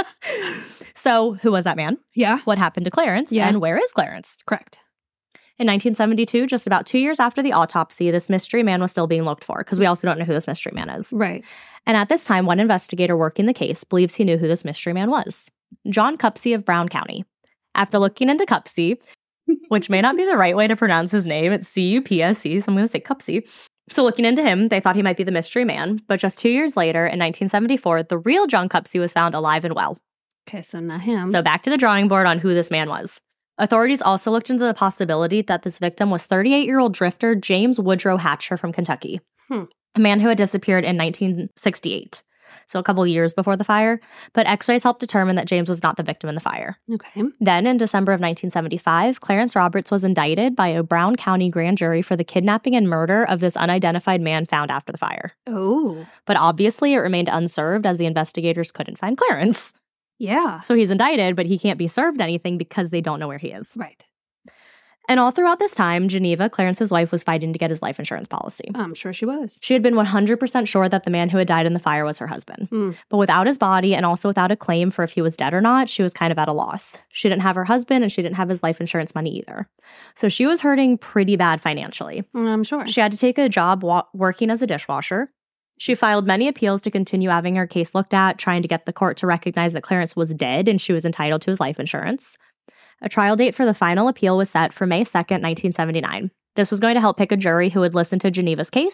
So, who was that man? Yeah. What happened to Clarence? Yeah. And where is Clarence? Correct. In nineteen seventy-two, just about two years after the autopsy, this mystery man was still being looked for, because we also don't know who this mystery man is. Right. And at this time, one investigator working the case believes he knew who this mystery man was. John Cupsey of Brown County. After looking into Cupsey, which may not be the right way to pronounce his name, it's C U P S E, so I'm going to say Cupsey. So looking into him, they thought he might be the mystery man, but just two years later, in nineteen seventy-four, the real John Cupsey was found alive and well. Okay, so not him. So back to the drawing board on who this man was. Authorities also looked into the possibility that this victim was thirty-eight-year-old drifter James Woodrow Hatcher from Kentucky, Hmm. a man who had disappeared in nineteen sixty-eight, so a couple years before the fire, but x-rays helped determine that James was not the victim in the fire. Okay. Then, in December of nineteen seventy-five, Clarence Roberts was indicted by a Brown County grand jury for the kidnapping and murder of this unidentified man found after the fire. Oh. But obviously, it remained unserved as the investigators couldn't find Clarence. Yeah. So he's indicted, but he can't be served anything because they don't know where he is. Right. And all throughout this time, Geneva, Clarence's wife, was fighting to get his life insurance policy. I'm sure she was. She had been one hundred percent sure that the man who had died in the fire was her husband. Hmm. But without his body and also without a claim for if he was dead or not, she was kind of at a loss. She didn't have her husband and she didn't have his life insurance money either. So she was hurting pretty bad financially. I'm sure. She had to take a job wa- working as a dishwasher. She filed many appeals to continue having her case looked at, trying to get the court to recognize that Clarence was dead and she was entitled to his life insurance. A trial date for the final appeal was set for May second, nineteen seventy-nine. This was going to help pick a jury who would listen to Geneva's case,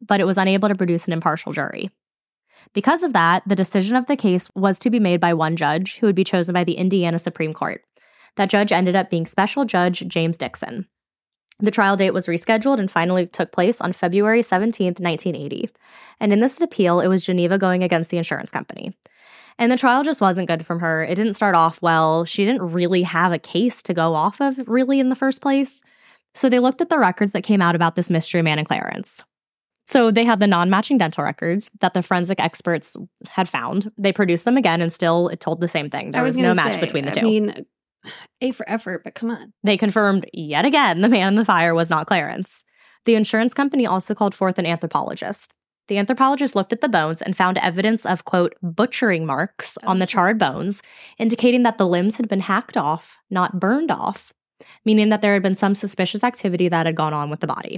but it was unable to produce an impartial jury. Because of that, the decision of the case was to be made by one judge who would be chosen by the Indiana Supreme Court. That judge ended up being Special Judge James Dixon. The trial date was rescheduled and finally took place on February seventeenth, nineteen eighty. And in this appeal, it was Geneva going against the insurance company. And the trial just wasn't good from her. It didn't start off well. She didn't really have a case to go off of, really, in the first place. So they looked at the records that came out about this mystery man and Clarence. So they had the non-matching dental records that the forensic experts had found. They produced them again, and still it told the same thing. There I was, was no gonna match say, between the two. I mean, A for effort, but come on. They confirmed yet again the man in the fire was not Clarence. The insurance company also called forth an anthropologist. The anthropologist looked at the bones and found evidence of, quote, butchering marks on the charred bones, indicating that the limbs had been hacked off, not burned off, meaning that there had been some suspicious activity that had gone on with the body.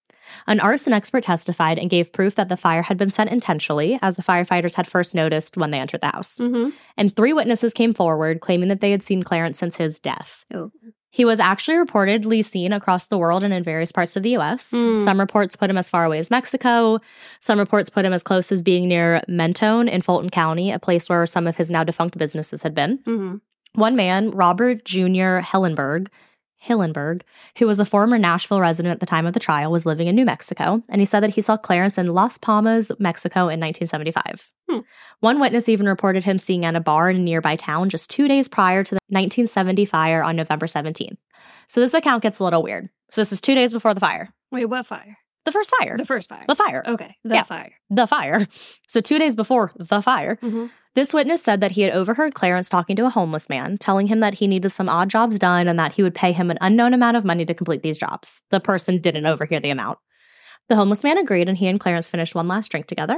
An arson expert testified and gave proof that the fire had been set intentionally, as the firefighters had first noticed when they entered the house. Mm-hmm. And three witnesses came forward, claiming that they had seen Clarence since his death. Oh. He was actually reportedly seen across the world and in various parts of the U S. Mm. Some reports put him as far away as Mexico. Some reports put him as close as being near Mentone in Fulton County, a place where some of his now defunct businesses had been. Mm-hmm. One man, Robert Junior Hillenberg, Hillenberg, who was a former Nashville resident at the time of the trial, was living in New Mexico, and he said that he saw Clarence in Las Palmas, Mexico in nineteen seventy-five. Hmm. One witness even reported him seeing at a bar in a nearby town just two days prior to the nineteen seventy fire on November seventeenth. So this account gets a little weird. So this is two days before the fire. Wait, what fire? The first fire. The first fire. The fire. Okay, the Yeah. fire. The fire. So two days before the fire. Mm-hmm. This witness said that he had overheard Clarence talking to a homeless man, telling him that he needed some odd jobs done and that he would pay him an unknown amount of money to complete these jobs. The person didn't overhear the amount. The homeless man agreed, and he and Clarence finished one last drink together.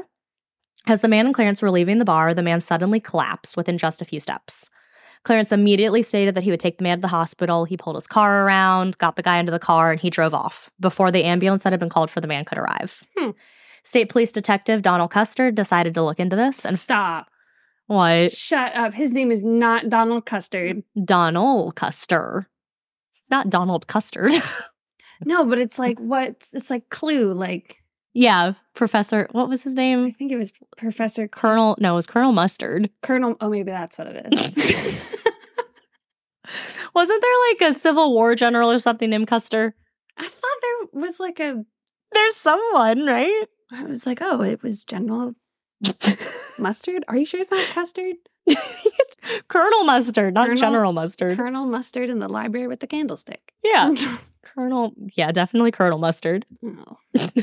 As the man and Clarence were leaving the bar, the man suddenly collapsed within just a few steps. Clarence immediately stated that he would take the man to the hospital. He pulled his car around, got the guy into the car, and he drove off before the ambulance that had been called for the man could arrive. Hmm. State Police Detective Donald Custard decided to look into this. And Stop. what? Shut up. His name is not Donald Custard. Donald Custer. Not Donald Custard. No, but it's like what? It's like Clue. Like Yeah, Professor, what was his I name? think it was Professor Cus- Colonel, no, it was Colonel Mustard. Colonel. Oh, maybe that's what it is. Wasn't there like a Civil War general or something named Custer? I thought there was like a. There's someone, right? I was like, oh, it was General Mustard. Are you sure it's not Custard? It's Colonel Mustard, not Colonel- General Mustard. Colonel Mustard in the library with the candlestick. Yeah, Colonel, yeah, definitely Colonel Mustard. Oh.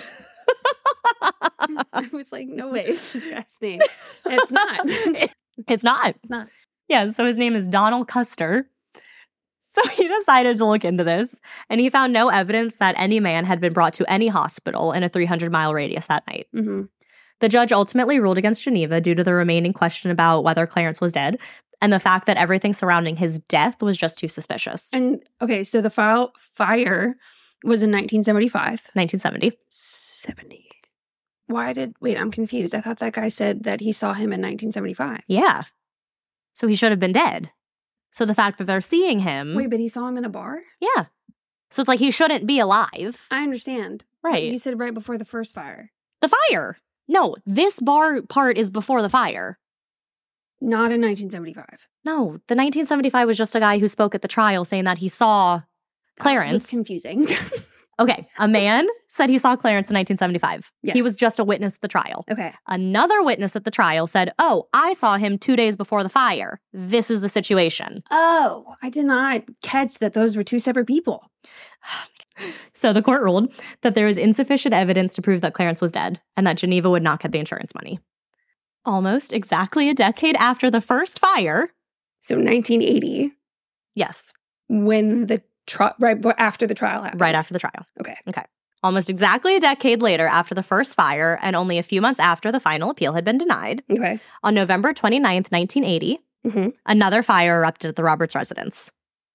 I was like, no way, it's this guy's name. It's not. It's not. It's not. Yeah, so his name is Donald Custer. So he decided to look into this, and he found no evidence that any man had been brought to any hospital in a three hundred mile radius that night. Mm-hmm. The judge ultimately ruled against Geneva due to the remaining question about whether Clarence was dead, and the fact that everything surrounding his death was just too suspicious. And okay, so the file fire was in nineteen seventy-five. nineteen seventy. seventy. Why did wait? I'm confused. I thought that guy said that he saw him in nineteen seventy-five. Yeah. So he should have been dead. So the fact that they're seeing him. Wait, but he saw him in a bar? Yeah. So it's like he shouldn't be alive. I understand. Right. You said right before the first fire. The fire. No, this bar part is before the fire. Not in nineteen seventy-five. No, the nineteen seventy-five was just a guy who spoke at the trial saying that he saw Clarence. That was confusing. Okay, a man said he saw Clarence in nineteen seventy-five. Yes. He was just a witness at the trial. Okay. Another witness at the trial said, oh, I saw him two days before the fire. This is the situation. Oh, I did not catch that those were two separate people. So the court ruled that there is insufficient evidence to prove that Clarence was dead and that Geneva would not get the insurance money. Almost exactly a decade after the first fire. So nineteen eighty, Yes, when the trial, right b- after the trial happened. right after the trial. Okay. Okay. Almost exactly a decade later after the first fire and only a few months after the final appeal had been denied, Okay. on November twenty-ninth, nineteen eighty, Mm-hmm. another fire erupted at the Roberts residence.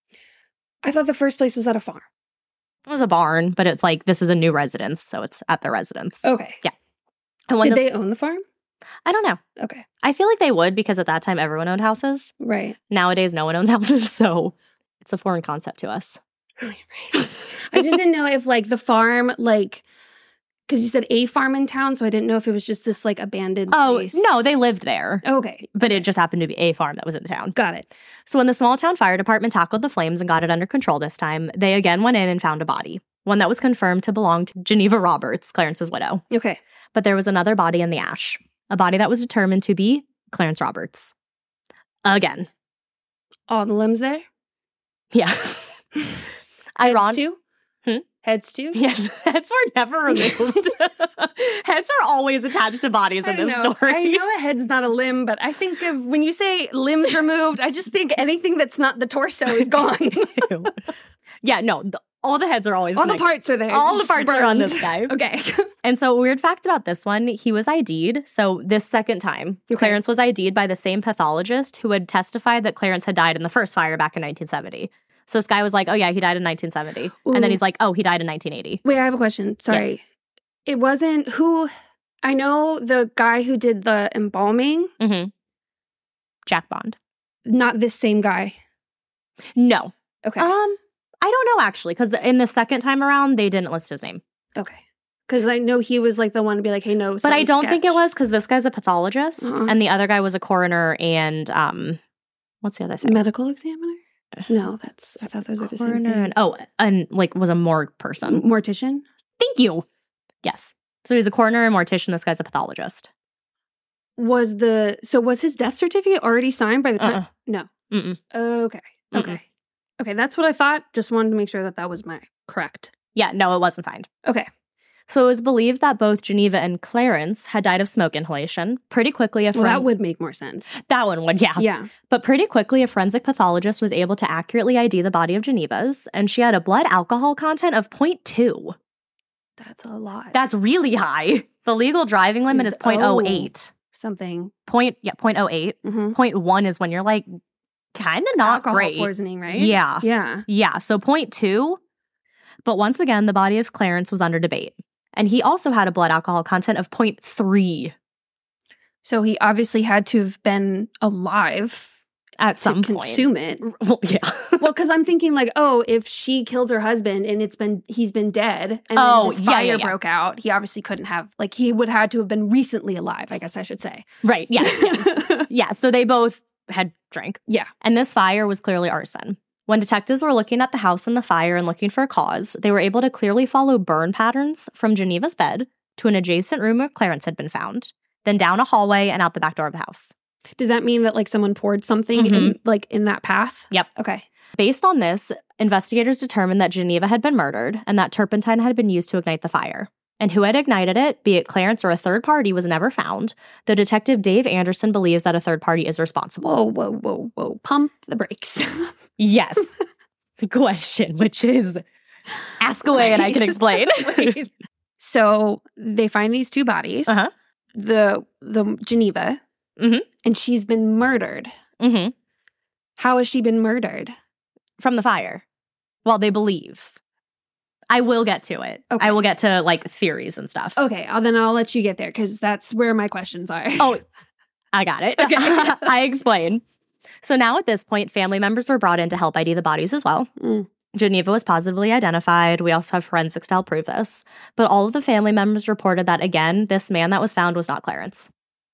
I thought the first place was at a farm. It was a barn, but it's like this is a new residence, so it's at their residence. Okay. And when Did this- they own the farm? I don't know. Okay. I feel like they would because at that time everyone owned houses. Right. Nowadays, no one owns houses, so it's a foreign concept to us. Right. I just didn't know if like the farm, like Because you said a farm in town, so I didn't know if it was just this like abandoned Oh, place. no, they lived there. Okay. But it just happened to be a farm that was in the town. Got it. So when the small town fire department tackled the flames and got it under control this time, they again went in and found a body, one that was confirmed to belong to Geneva Roberts, Clarence's widow. Okay. But there was another body in the ash, a body that was determined to be Clarence Roberts. Again. All the limbs there? Yeah. Heads Iron- too? Hmm? Heads too? Yes, heads were never removed. Heads are always attached to bodies I in don't this know. story. I know a head's not a limb, but I think of when you say limbs removed, I just think anything that's not the torso is gone. Yeah, no, the, all the heads are always All the like, parts are there. all the just parts are on burned. this guy. Okay. And so, weird fact about this one, he was I D'd. So, this second time, Okay. Clarence was I D'd by the same pathologist who had testified that Clarence had died in the first fire back in nineteen seventy. So, this guy was like, oh, yeah, he died in nineteen seventy. And then Ooh. he's like, oh, he died in nineteen eighty. Wait, I have a question. Sorry. Yes. It wasn't who I know the guy who did the embalming, Mm-hmm. Jack Bond. not this same guy. No. Okay. Um, I don't know, actually, because in the second time around, they didn't list his name. okay. Because I know he was like the one to be like, hey, no. But I some don't think it sketch. was because this guy's a pathologist Uh-uh. and the other guy was a coroner and, um, what's the other thing? Medical examiner? No, that's, I thought those are the same Coroner thing. and, oh, and like was a morgue person. Mortician? Thank you. Yes. So he's a coroner and mortician. This guy's a pathologist. Was the, so was his death certificate already signed by the time? Uh-uh. No. Mm-mm. Okay. Mm-mm. Okay. Okay. That's what I thought. Just wanted to make sure that that was my correct. Yeah, no, it wasn't signed. Okay. So it was believed that both Geneva and Clarence had died of smoke inhalation. Pretty quickly, a Well, friend. that would make more sense. that one would, yeah. Yeah. But pretty quickly, a forensic pathologist was able to accurately I D the body of Geneva's, and she had a blood alcohol content of zero point two. That's a lot. That's really high. The legal driving limit Is- is zero point zero eight. Something. Point, yeah, zero point zero eight. Mm-hmm. zero point one is when you're like, kind of not Alcohol great. poisoning, right? Yeah. Yeah. Yeah, so zero point two. But once again, the body of Clarence was under debate. And he also had a blood alcohol content of zero point three So he obviously had to have been alive at some to point. consume it. Well, yeah. Well, because I'm thinking like, oh, if she killed her husband and it's been he's been dead, and Oh, then this yeah, fire yeah, yeah. broke out, he obviously couldn't have like he would had to have been recently alive. I guess I should say. Right, yes, yes. Yeah, so they both had drank. Yeah. And this fire was clearly arson. When detectives were looking at the house and the fire and looking for a cause, they were able to clearly follow burn patterns from Geneva's bed to an adjacent room where Clarence had been found, then down a hallway and out the back door of the house. Does that mean that like someone poured something in like in that path? Yep. Okay. Based on this, investigators determined that Geneva had been murdered and that turpentine had been used to ignite the fire. And who had ignited it, be it Clarence or a third party, was never found, though Detective Dave Anderson believes that a third party is responsible. Whoa, whoa, whoa, whoa. Pump the brakes. Yes. The question, which is, ask away and I can explain. Wait. So they find these two bodies. Uh-huh. The the Geneva. Mhm. And she's been murdered. Mm-hmm. How has she been murdered? From the fire. Well, they believe. I will get to it. Okay. I will get to like theories and stuff. Okay, I'll, then I'll let you get there because that's where my questions are. Oh, I got it. Okay. I explain. So now at this point, family members were brought in to help I D the bodies as well. Mm. Geneva was positively identified. We also have forensics to help prove this. But all of the family members reported that, again, this man that was found was not Clarence.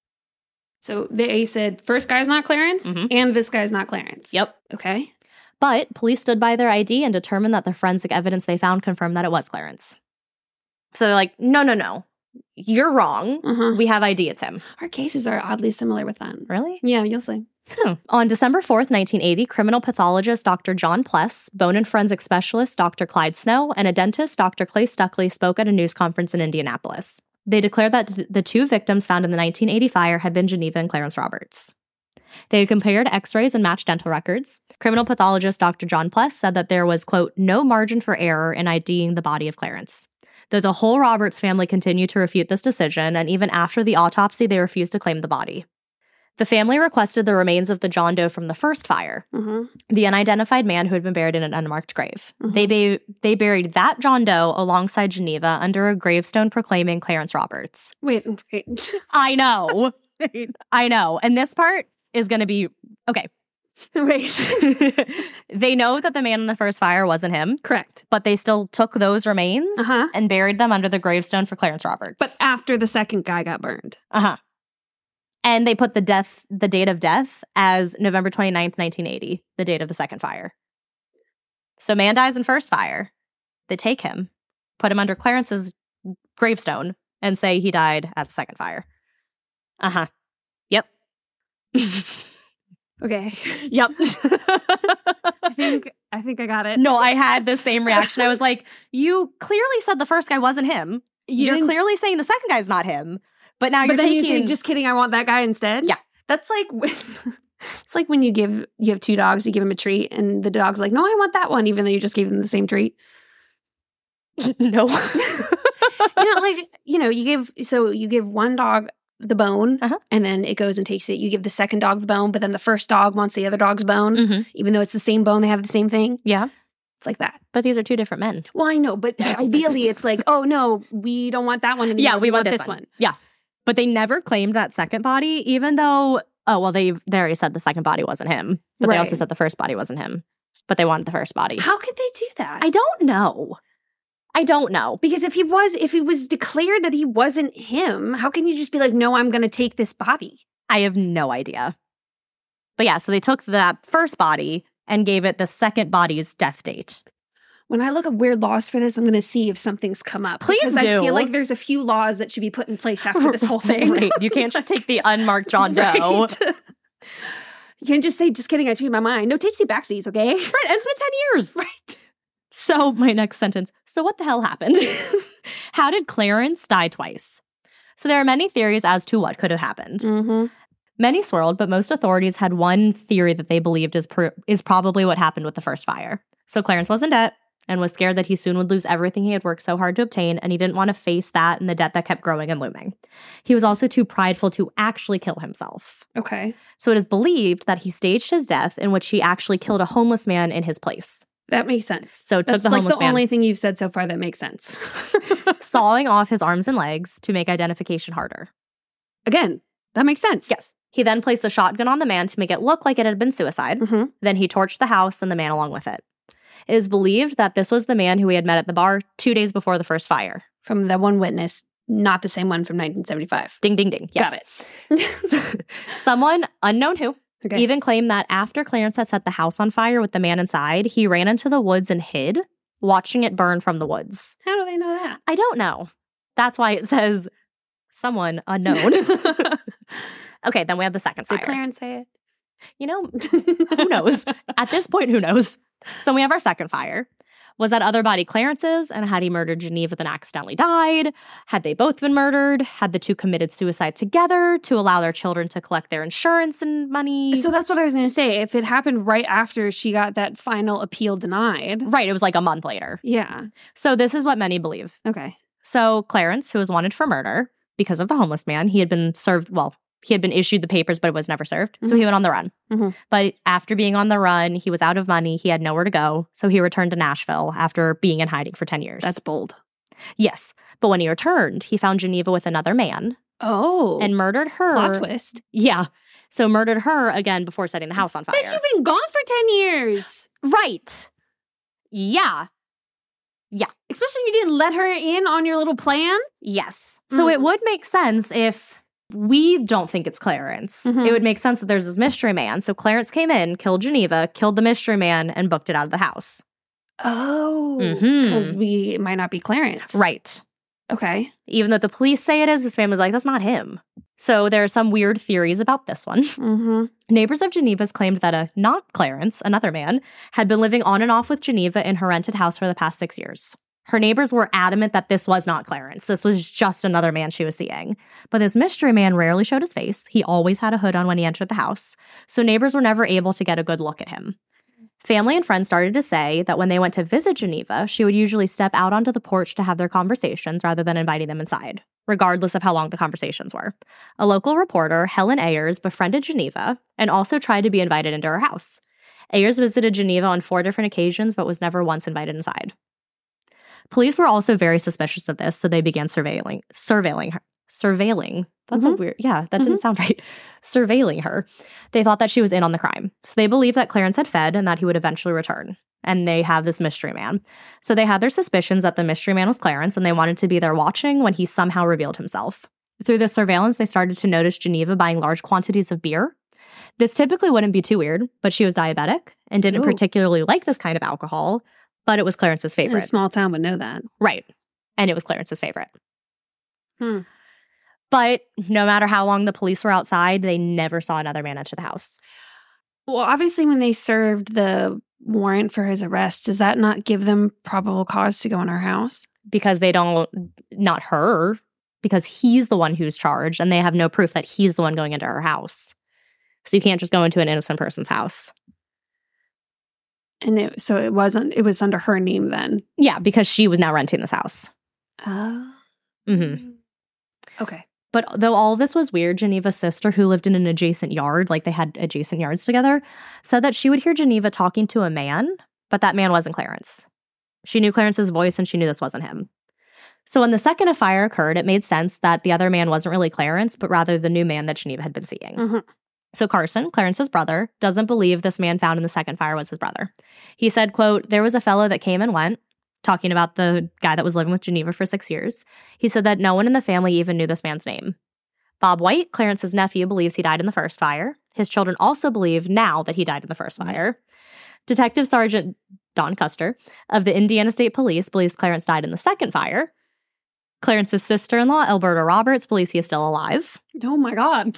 So they said first guy's not Clarence Mhm. and this guy's not Clarence. Yep. Okay. But police stood by their I D and determined that the forensic evidence they found confirmed that it was Clarence. So they're like, no, no, no. You're wrong. Uh-huh. We have I D. It's him. Our cases are oddly similar with that. Really? Yeah, you'll see. Hmm. On December fourth, nineteen eighty, criminal pathologist Doctor John Pless, bone and forensic specialist Doctor Clyde Snow, and a dentist Doctor Clay Stuckley spoke at a news conference in Indianapolis. They declared that th- the two victims found in the nineteen eighty fire had been Geneva and Clarence Roberts. They had compared x-rays and matched dental records. Criminal pathologist Doctor John Pless said that there was, quote, no margin for error in IDing the body of Clarence. Though the whole Roberts family continued to refute this decision, and even after the autopsy, they refused to claim the body. The family requested the remains of the John Doe from the first fire, Uh-huh. the unidentified man who had been buried in an unmarked grave. Mhm. They ba- they buried that John Doe alongside Geneva under a gravestone proclaiming Clarence Roberts. Wait, wait. I know. I know. And this part is going to be okay. Wait. They know that the man in the first fire wasn't him, Correct. but they still took those remains Uh-huh. and buried them under the gravestone for Clarence Roberts. But after the second guy got burned. uh-huh. And they put the death, the date of death as November twenty-ninth, nineteen eighty, the date of the second fire. So man dies in first fire. They take him, put him under Clarence's gravestone, and say he died at the second fire. Uh-huh. Yep. Okay. Yep. I think I think I got it. No, I had the same reaction. I was like, you clearly said the first guy wasn't him. You You're didn't- clearly saying the second guy's not him. But now But you're then taking... you say, just kidding, I want that guy instead? Yeah. That's like, it's like when you give, you have two dogs, you give them a treat, and the dog's like, no, I want that one, even though you just gave them the same treat. No. You know, like, you know, you give, so you give one dog the bone, Uh-huh. and then it goes and takes it. You give the second dog the bone, but then the first dog wants the other dog's bone, Mm-hmm. even though it's the same bone, they have the same thing. Yeah. It's like that. But these are two different men. Well, I know, but ideally it's like, oh no, we don't want that one anymore. Yeah, we, want, this, one. Yeah. But they never claimed that second body, even though, oh, well, they they already said the second body wasn't him. But they also Right. said the first body wasn't him. But they wanted the first body. How could they do that? I don't know. I don't know. Because if he was, if it was declared that he wasn't him, how can you just be like, no, I'm going to take this body? I have no idea. But yeah, so they took that first body and gave it the second body's death date. When I look at weird laws for this, I'm going to see if something's come up. Please because I do. feel like there's a few laws that should be put in place after this whole thing. Right. You can't just take the unmarked John Doe. Right. You can't just say, just kidding, I changed my mind. No takesy backsies, okay? Right, and it's been ten years. Right. So my next sentence. So what the hell happened? How did Clarence die twice? So there are many theories as to what could have happened. Mm-hmm. Many swirled, but most authorities had one theory that they believed is pr- is probably what happened with the first fire. So Clarence was in debt and was scared that he soon would lose everything he had worked so hard to obtain, and he didn't want to face that and the debt that kept growing and looming. He was also too prideful to actually kill himself. Okay. So it is believed that he staged his death in which he actually killed a homeless man in his place. That makes sense. So it took That's the like homeless the man, only thing you've said so far that makes sense. sawing off his arms and legs to make identification harder. Again, that makes sense. Yes. He then placed the shotgun on the man to make it look like it had been suicide. Mm-hmm. Then he torched the house and the man along with it. It is believed that this was the man who he had met at the bar two days before the first fire. From the one witness, not the same one from nineteen seventy-five. Ding, ding, ding. Yes. Got it. Someone, unknown who, Okay. even claimed that after Clarence had set the house on fire with the man inside, he ran into the woods and hid, watching it burn from the woods. How do they know that? I don't know. That's why it says someone unknown. Okay, then we have the second fire. Did Clarence say it? You know, who knows? At this point, who knows? So then we have our second fire. Was that other body Clarence's? And had he murdered Geneva then accidentally died? Had they both been murdered? Had the two committed suicide together to allow their children to collect their insurance and money? So that's what I was going to say. If it happened right after she got that final appeal denied. Right, it was like a month later. Yeah. So this is what many believe. Okay. So Clarence, who was wanted for murder because of the homeless man, he had been served, well, he had been issued the papers, but it was never served. So Mhm. he went on the run. Mhm. But after being on the run, he was out of money. He had nowhere to go. So he returned to Nashville after being in hiding for ten years. That's bold. Yes. But when he returned, he found Geneva with another man Oh. and murdered her. plot twist. Yeah. So murdered her again before setting the house on fire. Bitch, you've been gone for ten years. Right. Yeah. Especially if you didn't let her in on your little plan. Yes. So Mm. it would make sense if we don't think it's Clarence. Mhm. It would make sense that there's this mystery man. So Clarence came in, killed Geneva, killed the mystery man, and booked it out of the house. Oh. Mhm. Because we it might not be Clarence. Right. Okay. Even though the police say it is, his family's like, that's not him. So there are some weird theories about this one. Mm-hmm. Neighbors of Geneva's claimed that a not Clarence, another man, had been living on and off with Geneva in her rented house for the past six years. Her neighbors were adamant that this was not Clarence. This was just another man she was seeing. But this mystery man rarely showed his face. He always had a hood on when he entered the house. So neighbors were never able to get a good look at him. Family and friends started to say that when they went to visit Geneva, she would usually step out onto the porch to have their conversations rather than inviting them inside, regardless of how long the conversations were. A local reporter, Helen Ayers, befriended Geneva and also tried to be invited into her house. Ayers visited Geneva on four different occasions but was never once invited inside. Police were also very suspicious of this, so they began surveilling, surveilling her. surveilling. That's a Mhm. weird, yeah, that didn't sound right. Surveilling her. They thought that she was in on the crime. So they believed that Clarence had fed and that he would eventually return. And they have this mystery man. So they had their suspicions that the mystery man was Clarence, and they wanted to be there watching when he somehow revealed himself. Through this surveillance, they started to notice Geneva buying large quantities of beer. This typically wouldn't be too weird, but she was diabetic and didn't Ooh. particularly like this kind of alcohol, but it was Clarence's In a favorite. small town would know that. Right. And it was Clarence's favorite. Hmm. But no matter how long the police were outside, they never saw another man enter the house. Well, obviously, when they served the warrant for his arrest, does that not give them probable cause to go in her house? Because they don't, not her, because he's the one who's charged, and they have no proof that he's the one going into her house. So you can't just go into an innocent person's house. And it, so it wasn't, it was under her name then. Yeah, because she was now renting this house. Oh. Mm-hmm. Okay. But though all of this was weird, Geneva's sister, who lived in an adjacent yard, like they had adjacent yards together, said that she would hear Geneva talking to a man, but that man wasn't Clarence. She knew Clarence's voice, and she knew this wasn't him. So when the second fire occurred, it made sense that the other man wasn't really Clarence, but rather the new man that Geneva had been seeing. Mm-hmm. So Carson, Clarence's brother, doesn't believe this man found in the second fire was his brother. He said, quote, "There was a fellow that came and went," talking about the guy that was living with Geneva for six years. He said that no one in the family even knew this man's name. Bob White, Clarence's nephew, believes he died in the first fire. His children also believe now that he died in the first fire. Detective Sergeant Don Custer of the Indiana State Police believes Clarence died in the second fire. Clarence's sister-in-law, Alberta Roberts, believes he is still alive. Oh my God.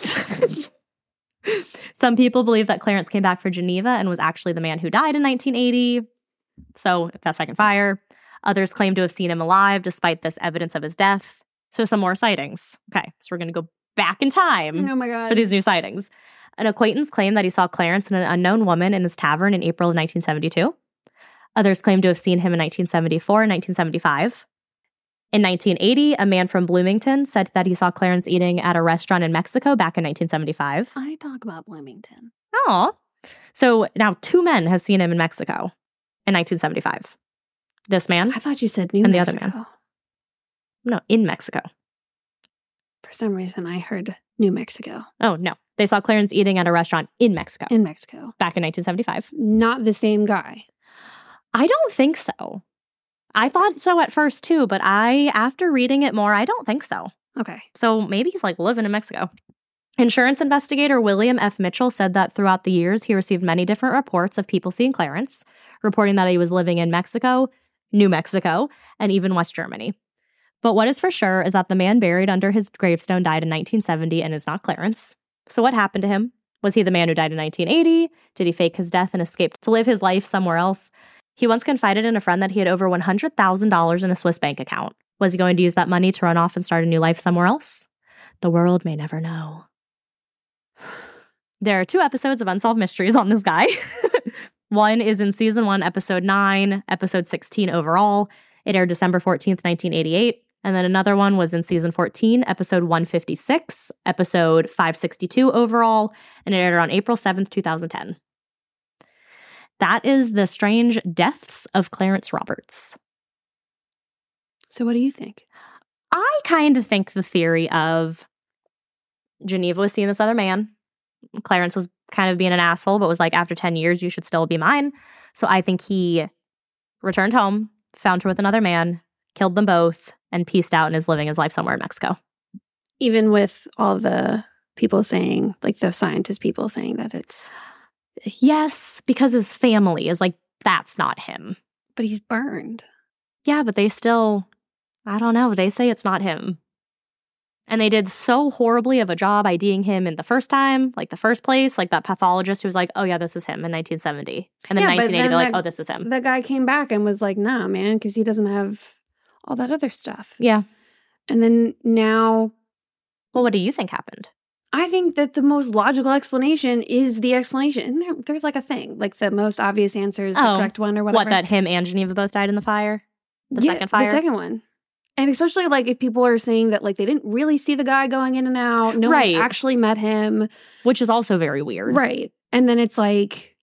Some people believe that Clarence came back for Geneva and was actually the man who died in nineteen eighty. So, that second fire. Others claim to have seen him alive despite this evidence of his death. So, some more sightings. Okay, so we're going to go back in time Oh my God. for these new sightings. An acquaintance claimed that he saw Clarence and an unknown woman in his tavern in April of nineteen seventy-two. Others claim to have seen him in nineteen seventy-four and nineteen seventy-five. In nineteen eighty, a man from Bloomington said that he saw Clarence eating at a restaurant in Mexico back in nineteen seventy-five. I talk about Bloomington. Oh. So now two men have seen him in Mexico in nineteen seventy-five. This man I thought you said New and Mexico. the other man. No, in Mexico. For some reason, I heard New Mexico. Oh, no. They saw Clarence eating at a restaurant in Mexico In Mexico. back in nineteen seventy-five. Not the same guy. I don't think so. I thought so at first too, but I, after reading it more, I don't think so. Okay. So maybe he's like living in Mexico. Insurance investigator William F. Mitchell said that throughout the years, he received many different reports of people seeing Clarence, reporting that he was living in Mexico, New Mexico, and even West Germany. But what is for sure is that the man buried under his gravestone died in nineteen seventy and is not Clarence. So what happened to him? Was he the man who died in nineteen eighty? Did he fake his death and escape to live his life somewhere else? He once confided in a friend that he had over one hundred thousand dollars in a Swiss bank account. Was he going to use that money to run off and start a new life somewhere else? The world may never know. There are two episodes of Unsolved Mysteries on this guy. One is in season one, episode nine, episode sixteen overall. It aired December fourteenth, nineteen eighty-eight. And then another one was in season fourteen, episode one fifty-six, episode five sixty-two overall, and it aired on April seventh, twenty ten. That is the strange deaths of Clarence Roberts. So what do you think? I kind of think the theory of Geneva was seeing this other man. Clarence was kind of being an asshole, but was like, after ten years, you should still be mine. So I think he returned home, found her with another man, killed them both, and pieced out and is living his life somewhere in Mexico. Even with all the people saying, like the scientist people saying that it's... Yes, because his family is like, that's not him. But he's burned. Yeah, but they still, I don't know, they say it's not him. And they did so horribly of a job IDing him in the first time, like the first place, like that pathologist who was like, oh yeah, this is him in nineteen seventy. And then Yeah, but nineteen eighty, then they're like, that- oh, this is him. The guy came back and was like, nah, man, because he doesn't have all that other stuff. Yeah. And then now, Well, what do you think happened? I think that the most logical explanation is the explanation. And there, there's like a thing, like the most obvious answer is the Oh, correct one or whatever. What, that him and Geneva both died in the fire? The Yeah, second fire? The second one. And especially like if people are saying that like they didn't really see the guy going in and out. No Right. one actually met him. Which is also very weird. Right. And then it's like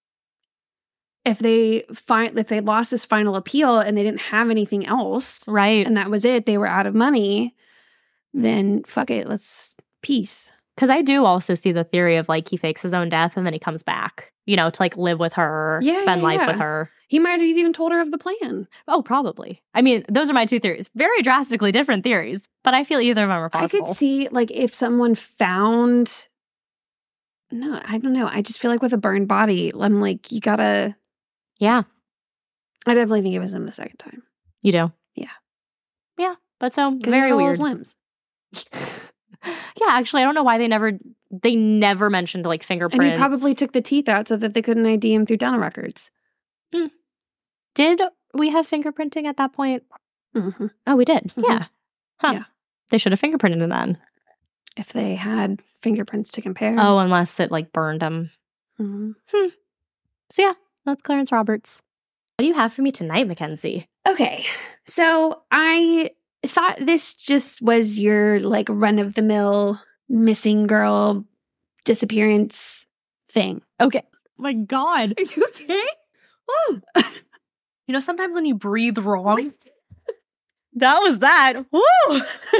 if they find if they lost this final appeal and they didn't have anything else Right. and that was it, they were out of money, then fuck it. Let's peace. Because I do also see the theory of like he fakes his own death and then he comes back, you know, to like live with her, Yeah, spend yeah, life yeah. with her. He might have even told her of the plan. Oh, probably. I mean, those are my two theories. Very drastically different theories, but I feel either of them are possible. I could see, like, if someone found... No, I don't know. I just feel like with a burned body, I'm like, you gotta... Yeah, I definitely think it was him the second time. you do. Yeah. Yeah, but so 'Cause he very had all weird. his limbs. Yeah, actually, I don't know why they never they never mentioned like fingerprints. And he probably took the teeth out so that they couldn't I D him through dental records. Did we have fingerprinting at that point? Mm-hmm. Oh, we did. Mhm. Yeah. Huh. Yeah. They should have fingerprinted him then. If they had fingerprints to compare. Oh, unless it like burned him. Mhm. So yeah, that's Clarence Roberts. What do you have for me tonight, Mackenzie? Okay. So I thought this just was your like run of the mill missing girl disappearance thing. Okay. Oh my God. Are you okay? Woo. You know, sometimes when you breathe wrong, that was that. Woo.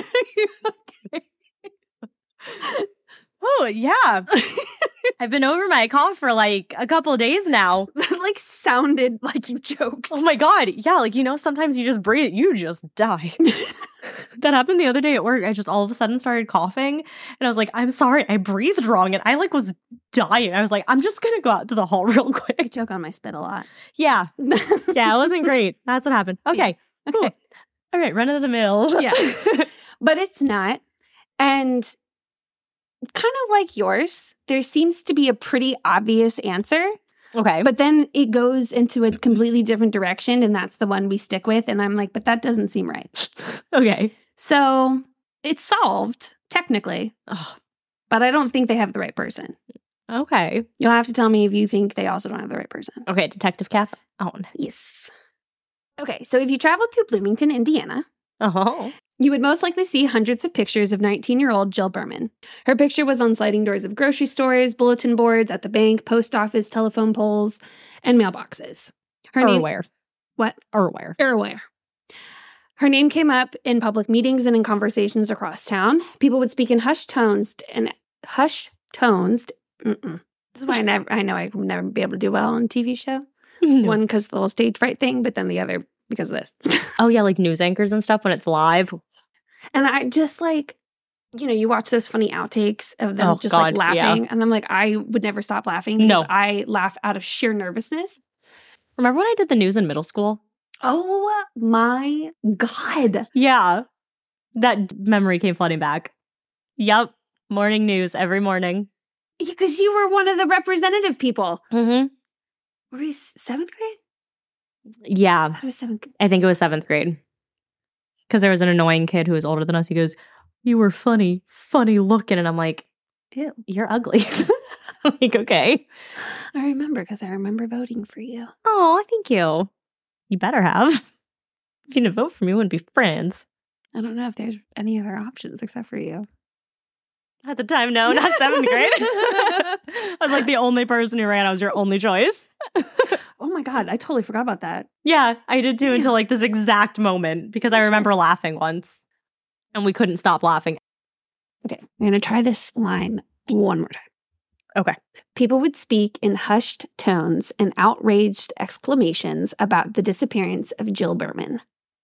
Oh, yeah. I've been over my cough for like a couple of days now. That like sounded like you choked. Oh my God. Yeah, like, you know, sometimes you just breathe, you just die. That happened the other day at work. I just all of a sudden started coughing and I was like, I'm sorry, I breathed wrong. And I like was dying. I was like, I'm just going to go out to the hall real I quick. choke on my spit a lot. Yeah. Yeah, it wasn't great. That's what happened. Okay. Cool. Okay. All right, run of the mill. Yeah. But it's not. And kind of like yours, there seems to be a pretty obvious answer, Okay. but then it goes into a completely different direction, and that's the one we stick with. And I'm like, but that doesn't seem right. Okay. So it's solved, technically, Oh, but I don't think they have the right person. okay. You'll have to tell me if you think they also don't have the right person. Okay, Detective Kath on. Yes. Okay, so if you traveled through Bloomington, Indiana, Oh. you would most likely see hundreds of pictures of nineteen-year-old Jill Berman. Her picture was on sliding doors of grocery stores, bulletin boards, at the bank, post office, telephone poles, and mailboxes. Her name... Erware. What? Erware. Erware. Her name came up in public meetings and in conversations across town. People would speak in hushed tones and hush tones. Mm-mm. This is why I never. I know I would never be able to do well on a T V show. No. One because the little stage fright thing, but then the other because of this. Oh, yeah, like news anchors and stuff when it's live. And I just like, you know, you watch those funny outtakes of them Oh, just like God, yeah. laughing, and I'm like, I would never stop laughing because No. I laugh out of sheer nervousness. Remember when I did the news in middle school? Oh my God! Yeah. That memory came flooding back. Yup. Morning news every morning. Because you were one of the representative people. Mm-hmm. Were we s- seventh grade? Yeah. I thought it was seventh grade. I think it was seventh grade. Because there was an annoying kid who was older than us. He goes, you were funny, funny looking. And I'm like, Ew. you're ugly. I'm like, okay. I remember because I remember voting for you. Oh, thank you. You better have. If you didn't vote for me, we wouldn't be friends. I don't know if there's any other options except for you. At the time, no, not seventh grade. I was like the only person who ran. I was your only choice. Oh my God, I totally forgot about that. Yeah, I did too until like this exact moment because I remember laughing once and we couldn't stop laughing. Okay, I'm going to try this line one more time. Okay. People would speak in hushed tones and outraged exclamations about the disappearance of Jill Berman.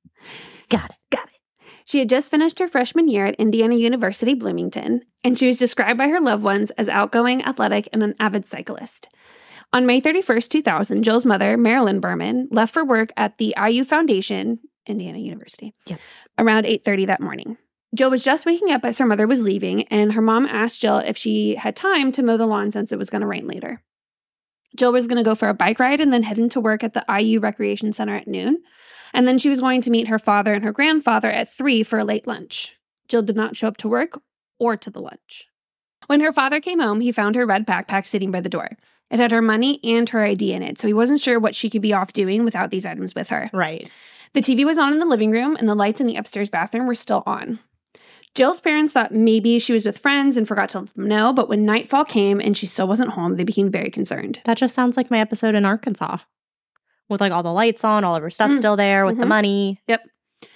Got it. Got it. She had just finished her freshman year at Indiana University, Bloomington, and she was described by her loved ones as outgoing, athletic, and an avid cyclist. On May thirty-first, two thousand, Jill's mother, Marilyn Berman, left for work at the I U Foundation, Indiana University, Yep. around eight thirty that morning. Jill was just waking up as her mother was leaving, and her mom asked Jill if she had time to mow the lawn since it was going to rain later. Jill was going to go for a bike ride and then head into work at the I U Recreation Center at noon. And then she was going to meet her father and her grandfather at three for a late lunch. Jill did not show up to work or to the lunch. When her father came home, he found her red backpack sitting by the door. It had her money and her I D in it, so he wasn't sure what she could be off doing without these items with her. Right. The T V was on in the living room, and the lights in the upstairs bathroom were still on. Jill's parents thought maybe she was with friends and forgot to let them know, but when nightfall came and she still wasn't home, they became very concerned. That just sounds like my episode in Arkansas with like all the lights on, all of her stuff Mm. still there with the Mhm. money. Yep.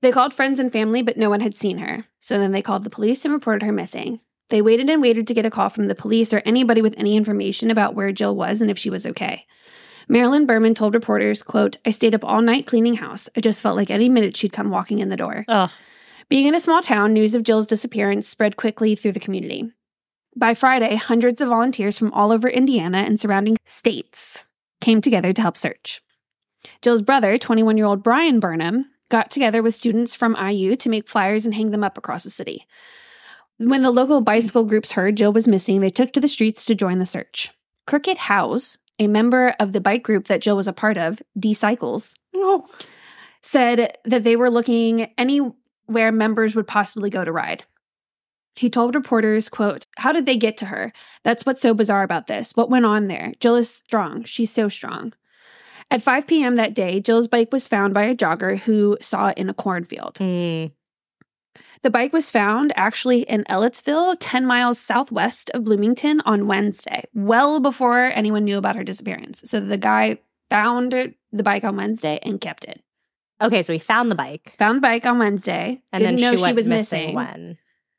They called friends and family, but no one had seen her. So then they called the police and reported her missing. They waited and waited to get a call from the police or anybody with any information about where Jill was and if she was okay. Marilyn Berman told reporters, quote, "I stayed up all night cleaning house. I just felt like any minute she'd come walking in the door." Ugh. Being in a small town, news of Jill's disappearance spread quickly through the community. By Friday, hundreds of volunteers from all over Indiana and surrounding states came together to help search. Jill's brother, twenty-one-year-old Brian Burnham, got together with students from I U to make flyers and hang them up across the city. When the local bicycle groups heard Jill was missing, they took to the streets to join the search. Cricket House, a member of the bike group that Jill was a part of, D-Cycles, Oh. said that they were looking anywhere members would possibly go to ride. He told reporters, quote, "How did they get to her? That's what's so bizarre about this. What went on there? Jill is strong. She's so strong." At five p.m. that day, Jill's bike was found by a jogger who saw it in a cornfield. Mm. The bike was found actually in Ellettsville, ten miles southwest of Bloomington on Wednesday, well before anyone knew about her disappearance. So the guy found the bike on Wednesday and kept it. Okay, so he found the bike. Found the bike on Wednesday. And didn't then know she, she went was missing, missing. when?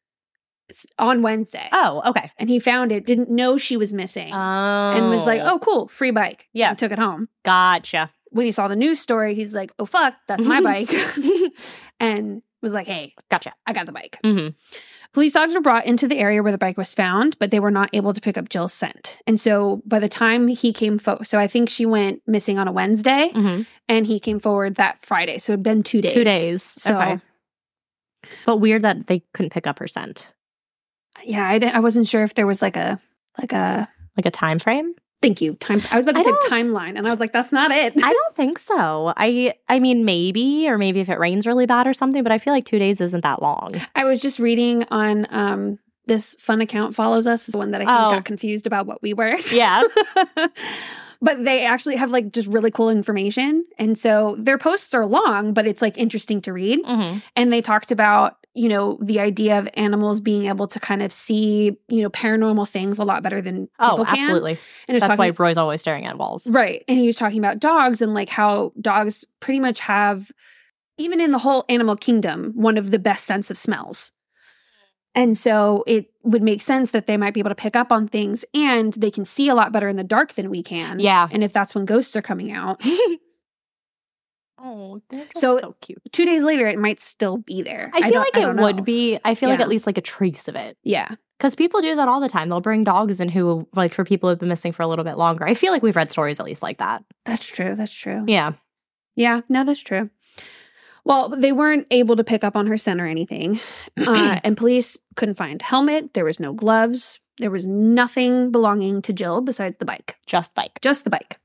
On Wednesday. Oh, okay. And he found it, didn't know she was missing. Oh. And was like, "Oh, cool, free bike." Yeah. And took it home. Gotcha. When he saw the news story, he's like, "Oh, fuck, that's my bike." And was like, "Hey, Gotcha. I got the bike." Mm-hmm. Police dogs were brought into the area where the bike was found, but they were not able to pick up Jill's scent. And so by the time he came forward, so I think she went missing on a Wednesday, Mm-hmm. and he came forward that Friday. So it had been two days. Two days. So, Okay. But weird that they couldn't pick up her scent. yeah, I, didn't, I wasn't sure if there was like a, like a, Like a time frame? thank you, time. I was about to I say don't- timeline, and I was like, that's not it. I don't think so. I I mean, maybe, or maybe if it rains really bad or something, but I feel like two days isn't that long. I was just reading on um this fun account follows us, the one that I think Oh. got confused about what we were. Yeah. But they actually have like just really cool information. And so their posts are long, but it's like interesting to read. Mm-hmm. And they talked about, you know, the idea of animals being able to kind of see, you know, paranormal things a lot better than people Oh, can. absolutely. And it was That's why talking, Roy's always staring at walls. right. And he was talking about dogs and like how dogs pretty much have, even in the whole animal kingdom, one of the best sense of smells. And so it would make sense that they might be able to pick up on things, and they can see a lot better in the dark than we can. Yeah. And if that's when ghosts are coming out, Oh, they're just So- so, cute. two days later, it might still be there. I feel don't- like I it don't would know. be. I feel like Yeah. at least like a trace of it. Yeah. Because people do that all the time. They'll bring dogs in who, like, for people who've been missing for a little bit longer. I feel like we've read stories at least like that. That's true. That's true. Yeah. Yeah. No, that's true. Well, they weren't able to pick up on her scent or anything. Uh, and police couldn't find helmet. There was no gloves. There was nothing belonging to Jill besides the bike. Just bike. Just the bike.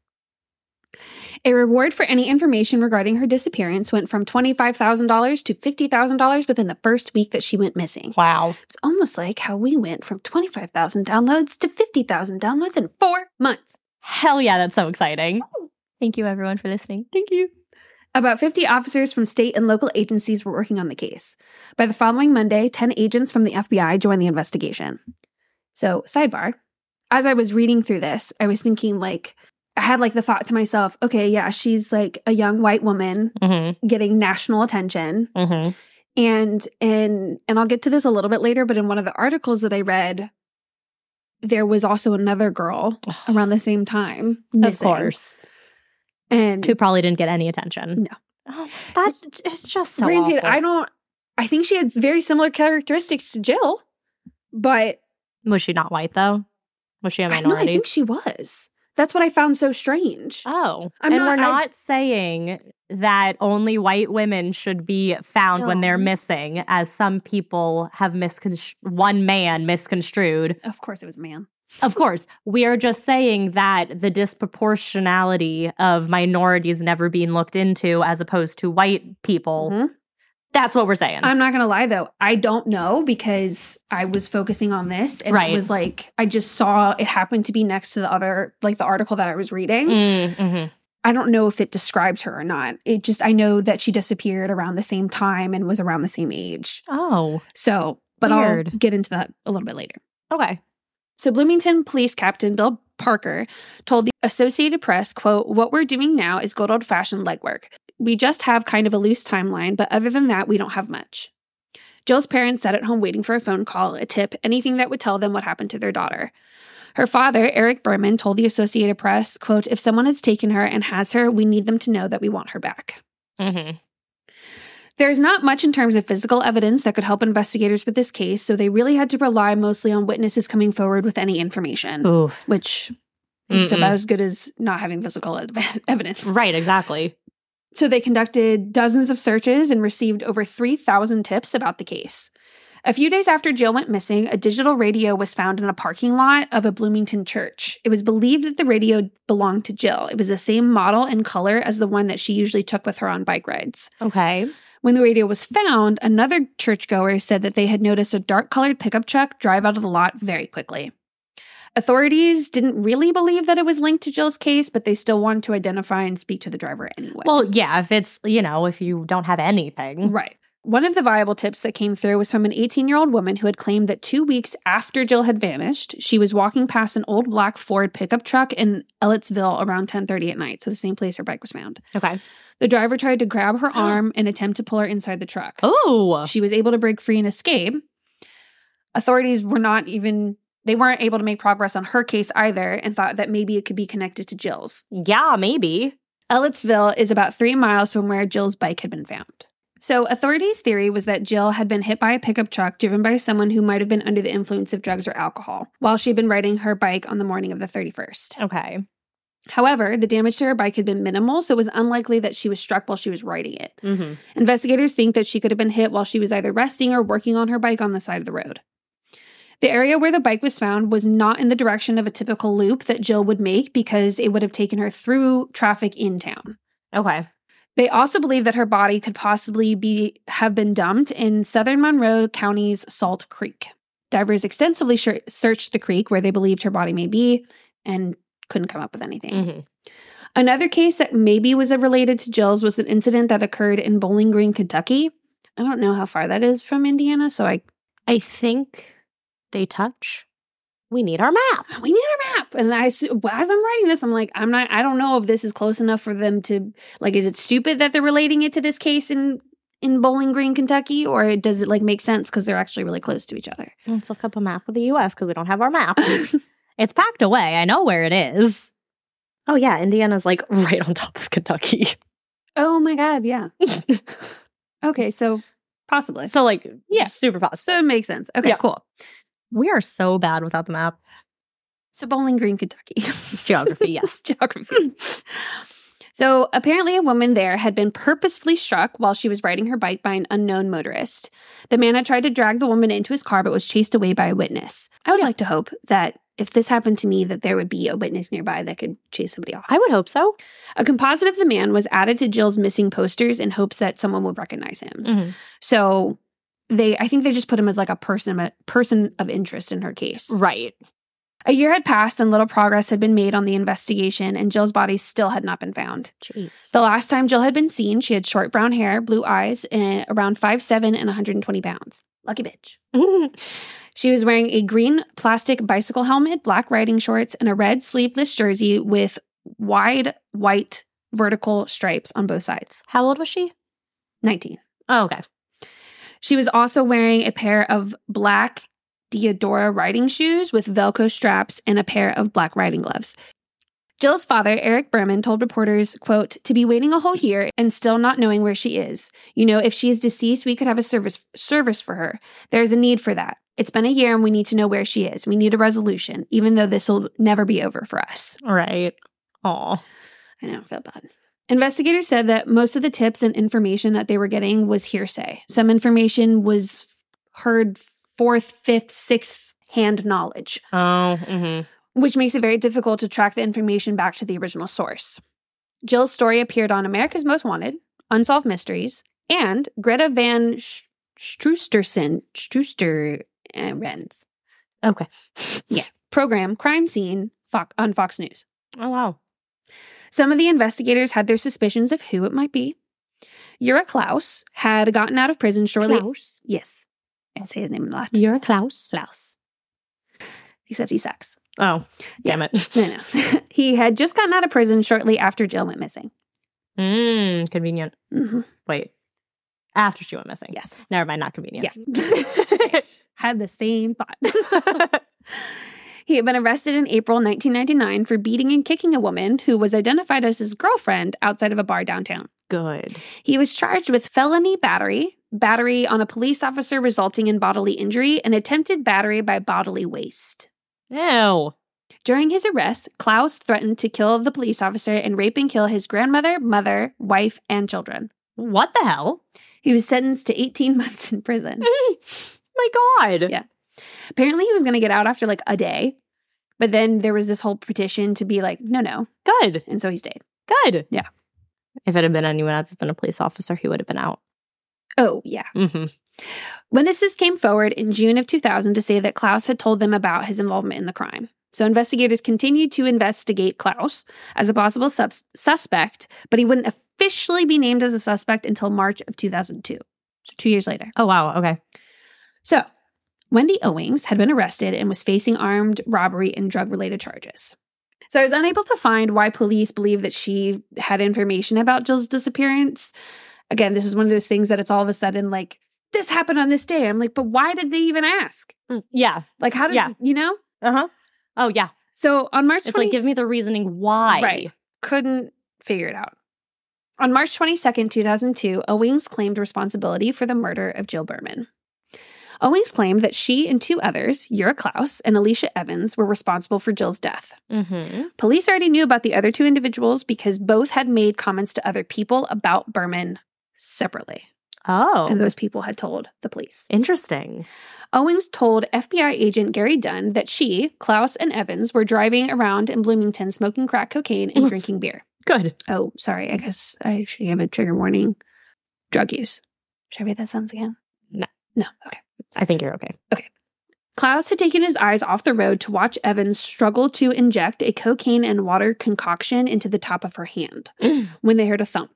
A reward for any information regarding her disappearance went from twenty-five thousand dollars to fifty thousand dollars within the first week that she went missing. Wow. It's almost like how we went from twenty-five thousand downloads to fifty thousand downloads in four months. Hell yeah, that's so exciting. Thank you, everyone, for listening. Thank you. About fifty officers from state and local agencies were working on the case. By the following Monday, ten agents from the F B I joined the investigation. So, sidebar, as I was reading through this, I was thinking, like, I had like the thought to myself, okay, yeah, she's like a young white woman Mm-hmm. getting national attention. Mm-hmm. And and and I'll get to this a little bit later, but in one of the articles that I read, there was also another girl around the same time missing. Of course. And Who probably didn't get any attention. No. Oh, that is just so granted, awful. I don't I think she had very similar characteristics to Jill, but Was she not white, though? Was she a I, no, I minority? think she was. That's what I found so strange. Oh, I'm and not- we're I- not saying that only white women should be found when they're No. missing, as some people have misconstrued, one man misconstrued. Of course it was a man. Of course, we are just saying that the disproportionality of minorities never being looked into as opposed to white people. Mhm. That's what we're saying. I'm not going to lie, though. I don't know because I was focusing on this. And Right. it was like, I just saw it happened to be next to the other, like the article that I was reading. Mm, mhm. I don't know if it describes her or not. It just, I know that she disappeared around the same time and was around the same age. Oh, So, but Weird. I'll get into that a little bit later. okay. So Bloomington Police Captain Bill Parker told the Associated Press, quote, "What we're doing now is good old-fashioned legwork. We just have kind of a loose timeline, but other than that, we don't have much. Jill's parents sat at home waiting for a phone call, a tip, anything that would tell them what happened to their daughter. Her father, Eric Berman, told the Associated Press, quote, if someone has taken her and has her, we need them to know that we want her back. Mm-hmm. There's not much in terms of physical evidence that could help investigators with this case, so they really had to rely mostly on witnesses coming forward with any information, Ooh. which is Mm-mm. about as good as not having physical ev- evidence. Right, exactly. So they conducted dozens of searches and received over three thousand tips about the case. A few days after Jill went missing, a digital radio was found in a parking lot of a Bloomington church. It was believed that the radio belonged to Jill. It was the same model and color as the one that she usually took with her on bike rides. Okay. When the radio was found, another churchgoer said that they had noticed a dark-colored pickup truck drive out of the lot very quickly. Authorities didn't really believe that it was linked to Jill's case, but they still wanted to identify and speak to the driver anyway. Well, yeah, if it's, you know, if you don't have anything. Right. One of the viable tips that came through was from an eighteen-year-old woman who had claimed that two weeks after Jill had vanished, she was walking past an old black Ford pickup truck in Ellettsville around ten thirty at night, so the same place her bike was found. Okay. The driver tried to grab her arm and attempt to pull her inside the truck. Oh! She was able to break free and escape. Authorities were not even, they weren't able to make progress on her case either and thought that maybe it could be connected to Jill's. Yeah, maybe. Ellettsville is about three miles from where Jill's bike had been found. So authorities' theory was that Jill had been hit by a pickup truck driven by someone who might have been under the influence of drugs or alcohol while she'd been riding her bike on the morning of the thirty-first. Okay. However, the damage to her bike had been minimal, so it was unlikely that she was struck while she was riding it. Mm-hmm. Investigators think that she could have been hit while she was either resting or working on her bike on the side of the road. The area where the bike was found was not in the direction of a typical loop that Jill would make because it would have taken her through traffic in town. Okay. They also believe that her body could possibly be have been dumped in southern Monroe County's Salt Creek. Divers extensively sh- searched the creek where they believed her body may be and couldn't come up with anything. Mm-hmm. Another case that maybe was related to Jill's was an incident that occurred in Bowling Green, Kentucky. I don't know how far that is from Indiana, so I... I think they touch. We need our map. We need our map. And I, as I'm writing this, I'm like, I'm not, I don't know if this is close enough for them to, like, is it stupid that they're relating it to this case in, in Bowling Green, Kentucky? Or does it, like, make sense because they're actually really close to each other? Let's look up a map of the U S because we don't have our map. It's packed away. I know where it is. Oh, yeah. Indiana's, like, right on top of Kentucky. Oh, my God. Yeah. Okay. So, possibly. So, like, yeah. Super possible. So, it makes sense. Okay, yeah. Cool. We are so bad without the map. So Bowling Green, Kentucky. Geography, yes. Geography. So apparently a woman there had been purposefully struck while she was riding her bike by an unknown motorist. The man had tried to drag the woman into his car but was chased away by a witness. I would yeah. like to hope that if this happened to me, that there would be a witness nearby that could chase somebody off. I would hope so. A composite of the man was added to Jill's missing posters in hopes that someone would recognize him. Mm-hmm. So... They, I think they just put him as like a person, a person of interest in her case. Right. A year had passed and little progress had been made on the investigation, and Jill's body still had not been found. Jeez. The last time Jill had been seen, she had short brown hair, blue eyes, and around five seven and one hundred twenty pounds. Lucky bitch. She was wearing a green plastic bicycle helmet, black riding shorts, and a red sleeveless jersey with wide white vertical stripes on both sides. How old was she? nineteen. Oh, okay. She was also wearing a pair of black Diadora riding shoes with Velcro straps and a pair of black riding gloves. Jill's father, Eric Berman, told reporters, quote, to be waiting a whole year and still not knowing where she is. You know, if she is deceased, we could have a service service for her. There's a need for that. It's been a year and we need to know where she is. We need a resolution, even though this will never be over for us. Right. Aw. I know, I feel bad. Investigators said that most of the tips and information that they were getting was hearsay. Some information was heard fourth, fifth, sixth hand knowledge. Oh, mm-hmm. Which makes it very difficult to track the information back to the original source. Jill's story appeared on America's Most Wanted, Unsolved Mysteries, and Greta Van Stroosterson, Strooster and Renz. Okay. Yeah. Program Crime Scene Fox, on Fox News. Oh, wow. Some of the investigators had their suspicions of who it might be. Yura Klaus had gotten out of prison shortly... Klaus? Yes. I say his name a lot. Yura Klaus? Klaus. Except he sucks. Oh, damn yeah. it. No, no. He had just gotten out of prison shortly after Jill went missing. Mm, convenient. Mm-hmm. Wait. After she went missing. Yes. Never mind, not convenient. Yeah. Had the same thought. He had been arrested in April nineteen ninety-nine for beating and kicking a woman who was identified as his girlfriend outside of a bar downtown. Good. He was charged with felony battery, battery on a police officer resulting in bodily injury, and attempted battery by bodily waste. Ew. During his arrest, Klaus threatened to kill the police officer and rape and kill his grandmother, mother, wife, and children. What the hell? He was sentenced to eighteen months in prison. My God. Yeah. Apparently he was going to get out after like a day, but then there was this whole petition to be like, no, no. Good. And so he stayed. Good. Yeah. If it had been anyone other than a police officer, he would have been out. Oh, yeah. Mm-hmm. Witnesses came forward in June of two thousand to say that Klaus had told them about his involvement in the crime. So investigators continued to investigate Klaus as a possible sus- suspect, but he wouldn't officially be named as a suspect until March of two thousand two. So two years later. Oh, wow. Okay. So Wendy Owings had been arrested and was facing armed robbery and drug-related charges. So I was unable to find why police believed that she had information about Jill's disappearance. Again, this is one of those things that it's all of a sudden like, this happened on this day. I'm like, but why did they even ask? Mm, yeah. Like, how did, Yeah. you know? Uh-huh. Oh, yeah. So on March It's twentieth, like, give me the reasoning why. Right. Couldn't figure it out. On March twenty-second, two thousand two, Owings claimed responsibility for the murder of Jill Berman. Owings claimed that she and two others, Yura Klaus and Alicia Evans, were responsible for Jill's death. Mm-hmm. Police already knew about the other two individuals because both had made comments to other people about Berman separately. Oh. And those people had told the police. Interesting. Owings told F B I agent Gary Dunn that she, Klaus, and Evans were driving around in Bloomington smoking crack cocaine and drinking beer. Good. Oh, sorry. I guess I should give a trigger warning. Drug use. Should I read that sentence again? No. No. Okay. I think you're okay. Klaus had taken his eyes off the road to watch Evans struggle to inject a cocaine and water concoction into the top of her hand when they heard a thump.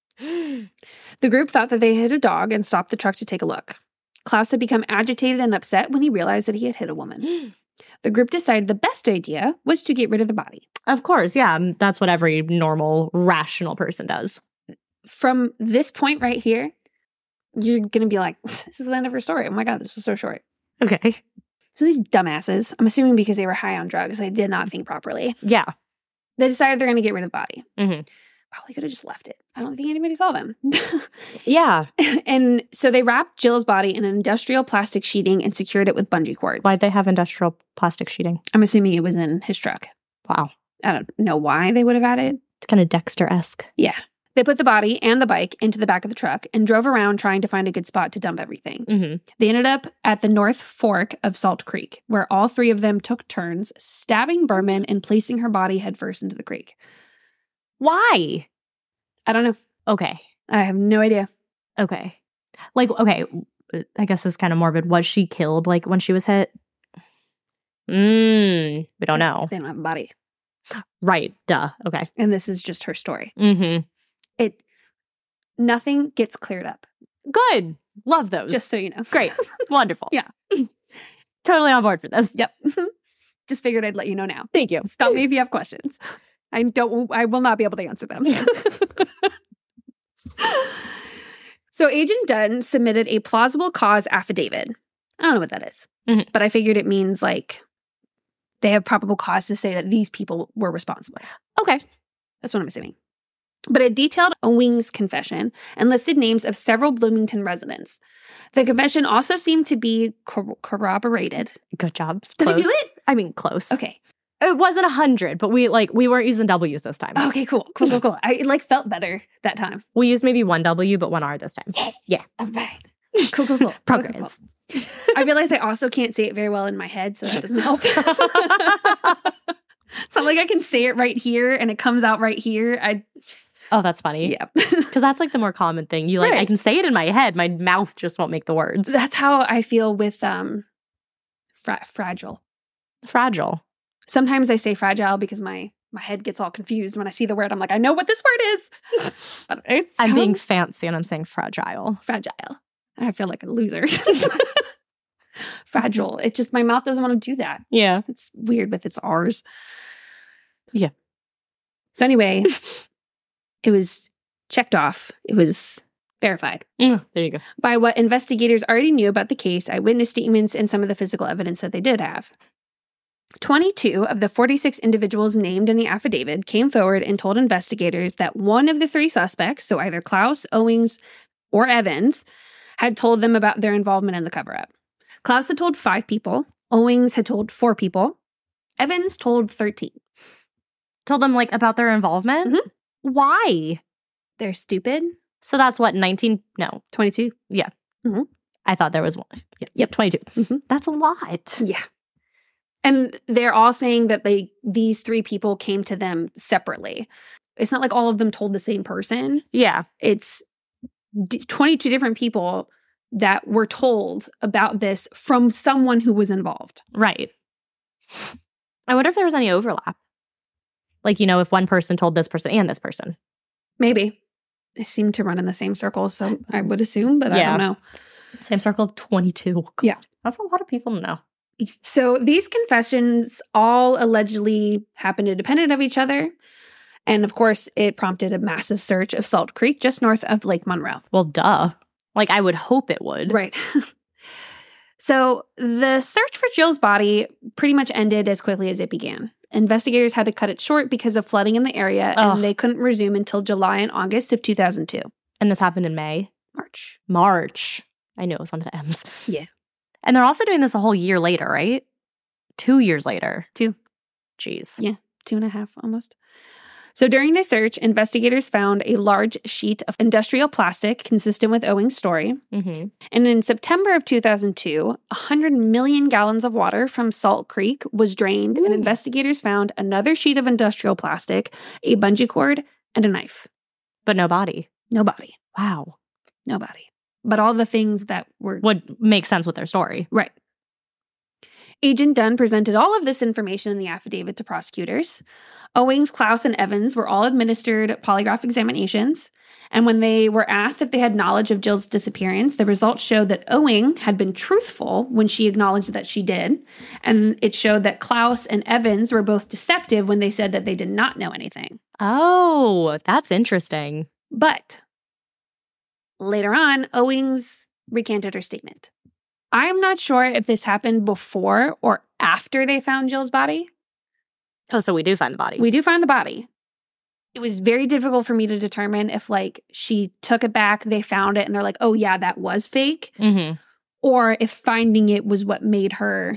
The group thought that they hit a dog and stopped the truck to take a look. Klaus had become agitated and upset when he realized that he had hit a woman. The group decided the best idea was to get rid of the body. Of course, yeah. That's what every normal, rational person does. From this point right here, you're going to be like, this is the end of her story. Oh my God, this was so short. Okay. So these dumbasses, I'm assuming because they were high on drugs, they did not think properly. Yeah. They decided they're going to get rid of the body. Mm-hmm. Probably could have just left it. I don't think anybody saw them. Yeah. And so they wrapped Jill's body in industrial plastic sheeting and secured it with bungee cords. Why'd they have industrial plastic sheeting? I'm assuming it was in his truck. Wow. I don't know why they would have had it. It's kind of Dexter-esque. Yeah. They put the body and the bike into the back of the truck and drove around trying to find a good spot to dump everything. Mm-hmm. They ended up at the North Fork of Salt Creek, where all three of them took turns stabbing Berman and placing her body headfirst into the creek. Why? I don't know. Okay. I have no idea. Okay. Like, okay, I guess it's kind of morbid. Was she killed, like, when she was hit? Mm, we don't know. They don't have a body. Right. Duh. Okay. And this is just her story. Mm-hmm. It, nothing gets cleared up. Good. Love those. Just so you know. Great. Wonderful. Yeah. Totally on board for this. Yep. Just figured I'd let you know now. Thank you. Stop me if you have questions. I don't, I will not be able to answer them. So Agent Dunn submitted a plausible cause affidavit. I don't know what that is, mm-hmm. but I figured it means like they have probable cause to say that these people were responsible. Okay. That's what I'm assuming. But it detailed Owings' confession and listed names of several Bloomington residents. The confession also seemed to be cor- corroborated. Good job. Did Close. I do it? I mean, close. Okay. It wasn't a hundred, but we like we weren't using W's this time. Okay, cool. Cool, cool, cool. I like felt better that time. We used maybe one W, but one R this time. Yeah. All right. Cool, cool, cool. Progress. Cool, cool. I realize I also can't say it very well in my head, so that doesn't help. It's not like I can say it right here and it comes out right here. I Oh, that's funny. Yeah. Because that's like the more common thing. You like, Right. I can say it in my head. My mouth just won't make the words. That's how I feel with um fra- fragile. Fragile. Sometimes I say fragile because my my head gets all confused when I see the word. I'm like, I know what this word is. But it I'm being sounds fancy and I'm saying fragile. fragile. I feel like a loser. Fragile. It just, my mouth doesn't want to do that. Yeah. It's weird with its R's. Yeah. So anyway, it was checked off. It was verified. Mm, there you go. By what investigators already knew about the case, eyewitness statements, and some of the physical evidence that they did have. twenty-two of the forty-six individuals named in the affidavit came forward and told investigators that one of the three suspects, so either Klaus, Owings, or Evans, had told them about their involvement in the cover-up. Klaus had told five people. Owings had told four people. Evans told thirteen. Told them, like, about their involvement? Mhm. Why? They're stupid. So that's what, nineteen? No. twenty-two. Yeah. Mhm. I thought there was one. Yeah. Yep. twenty-two. Mhm. That's a lot. Yeah. And they're all saying that they these three people came to them separately. It's not like all of them told the same person. Yeah. It's d- twenty-two different people that were told about this from someone who was involved. Right. I wonder if there was any overlap. Like, you know, if one person told this person and this person. Maybe. They seem to run in the same circles, so I would assume, but I Yeah. don't know. Same circle, twenty-two. Yeah. That's a lot of people to know. So these confessions all allegedly happened independent of each other. And of course, it prompted a massive search of Salt Creek just north of Lake Monroe. Well, duh. Like, I would hope it would. Right. So the search for Jill's body pretty much ended as quickly as it began. Investigators had to cut it short because of flooding in the area, Ugh. and they couldn't resume until July and August of two thousand two. And this happened in May? March. March. I knew it was one of the M's. Yeah. And they're also doing this a whole year later, right? Two years later. Two. Jeez. Yeah. Two and a half almost. So during the search, investigators found a large sheet of industrial plastic consistent with Owings' story. Mm-hmm. And in September of two thousand two, one hundred million gallons of water from Salt Creek was drained, Ooh. and investigators found another sheet of industrial plastic, a bungee cord, and a knife. But no body. No body. Wow. No body. But all the things that were... Would make sense with their story. Right. Agent Dunn presented all of this information in the affidavit to prosecutors. Owings, Klaus, and Evans were all administered polygraph examinations. And when they were asked if they had knowledge of Jill's disappearance, the results showed that Owing had been truthful when she acknowledged that she did. And it showed that Klaus and Evans were both deceptive when they said that they did not know anything. Oh, that's interesting. But later on, Owings recanted her statement. I'm not sure if this happened before or after they found Jill's body. Oh, so we do find the body. We do find the body. It was very difficult for me to determine if, like, she took it back, they found it, and they're like, oh, yeah, that was fake. Mm-hmm. Or if finding it was what made her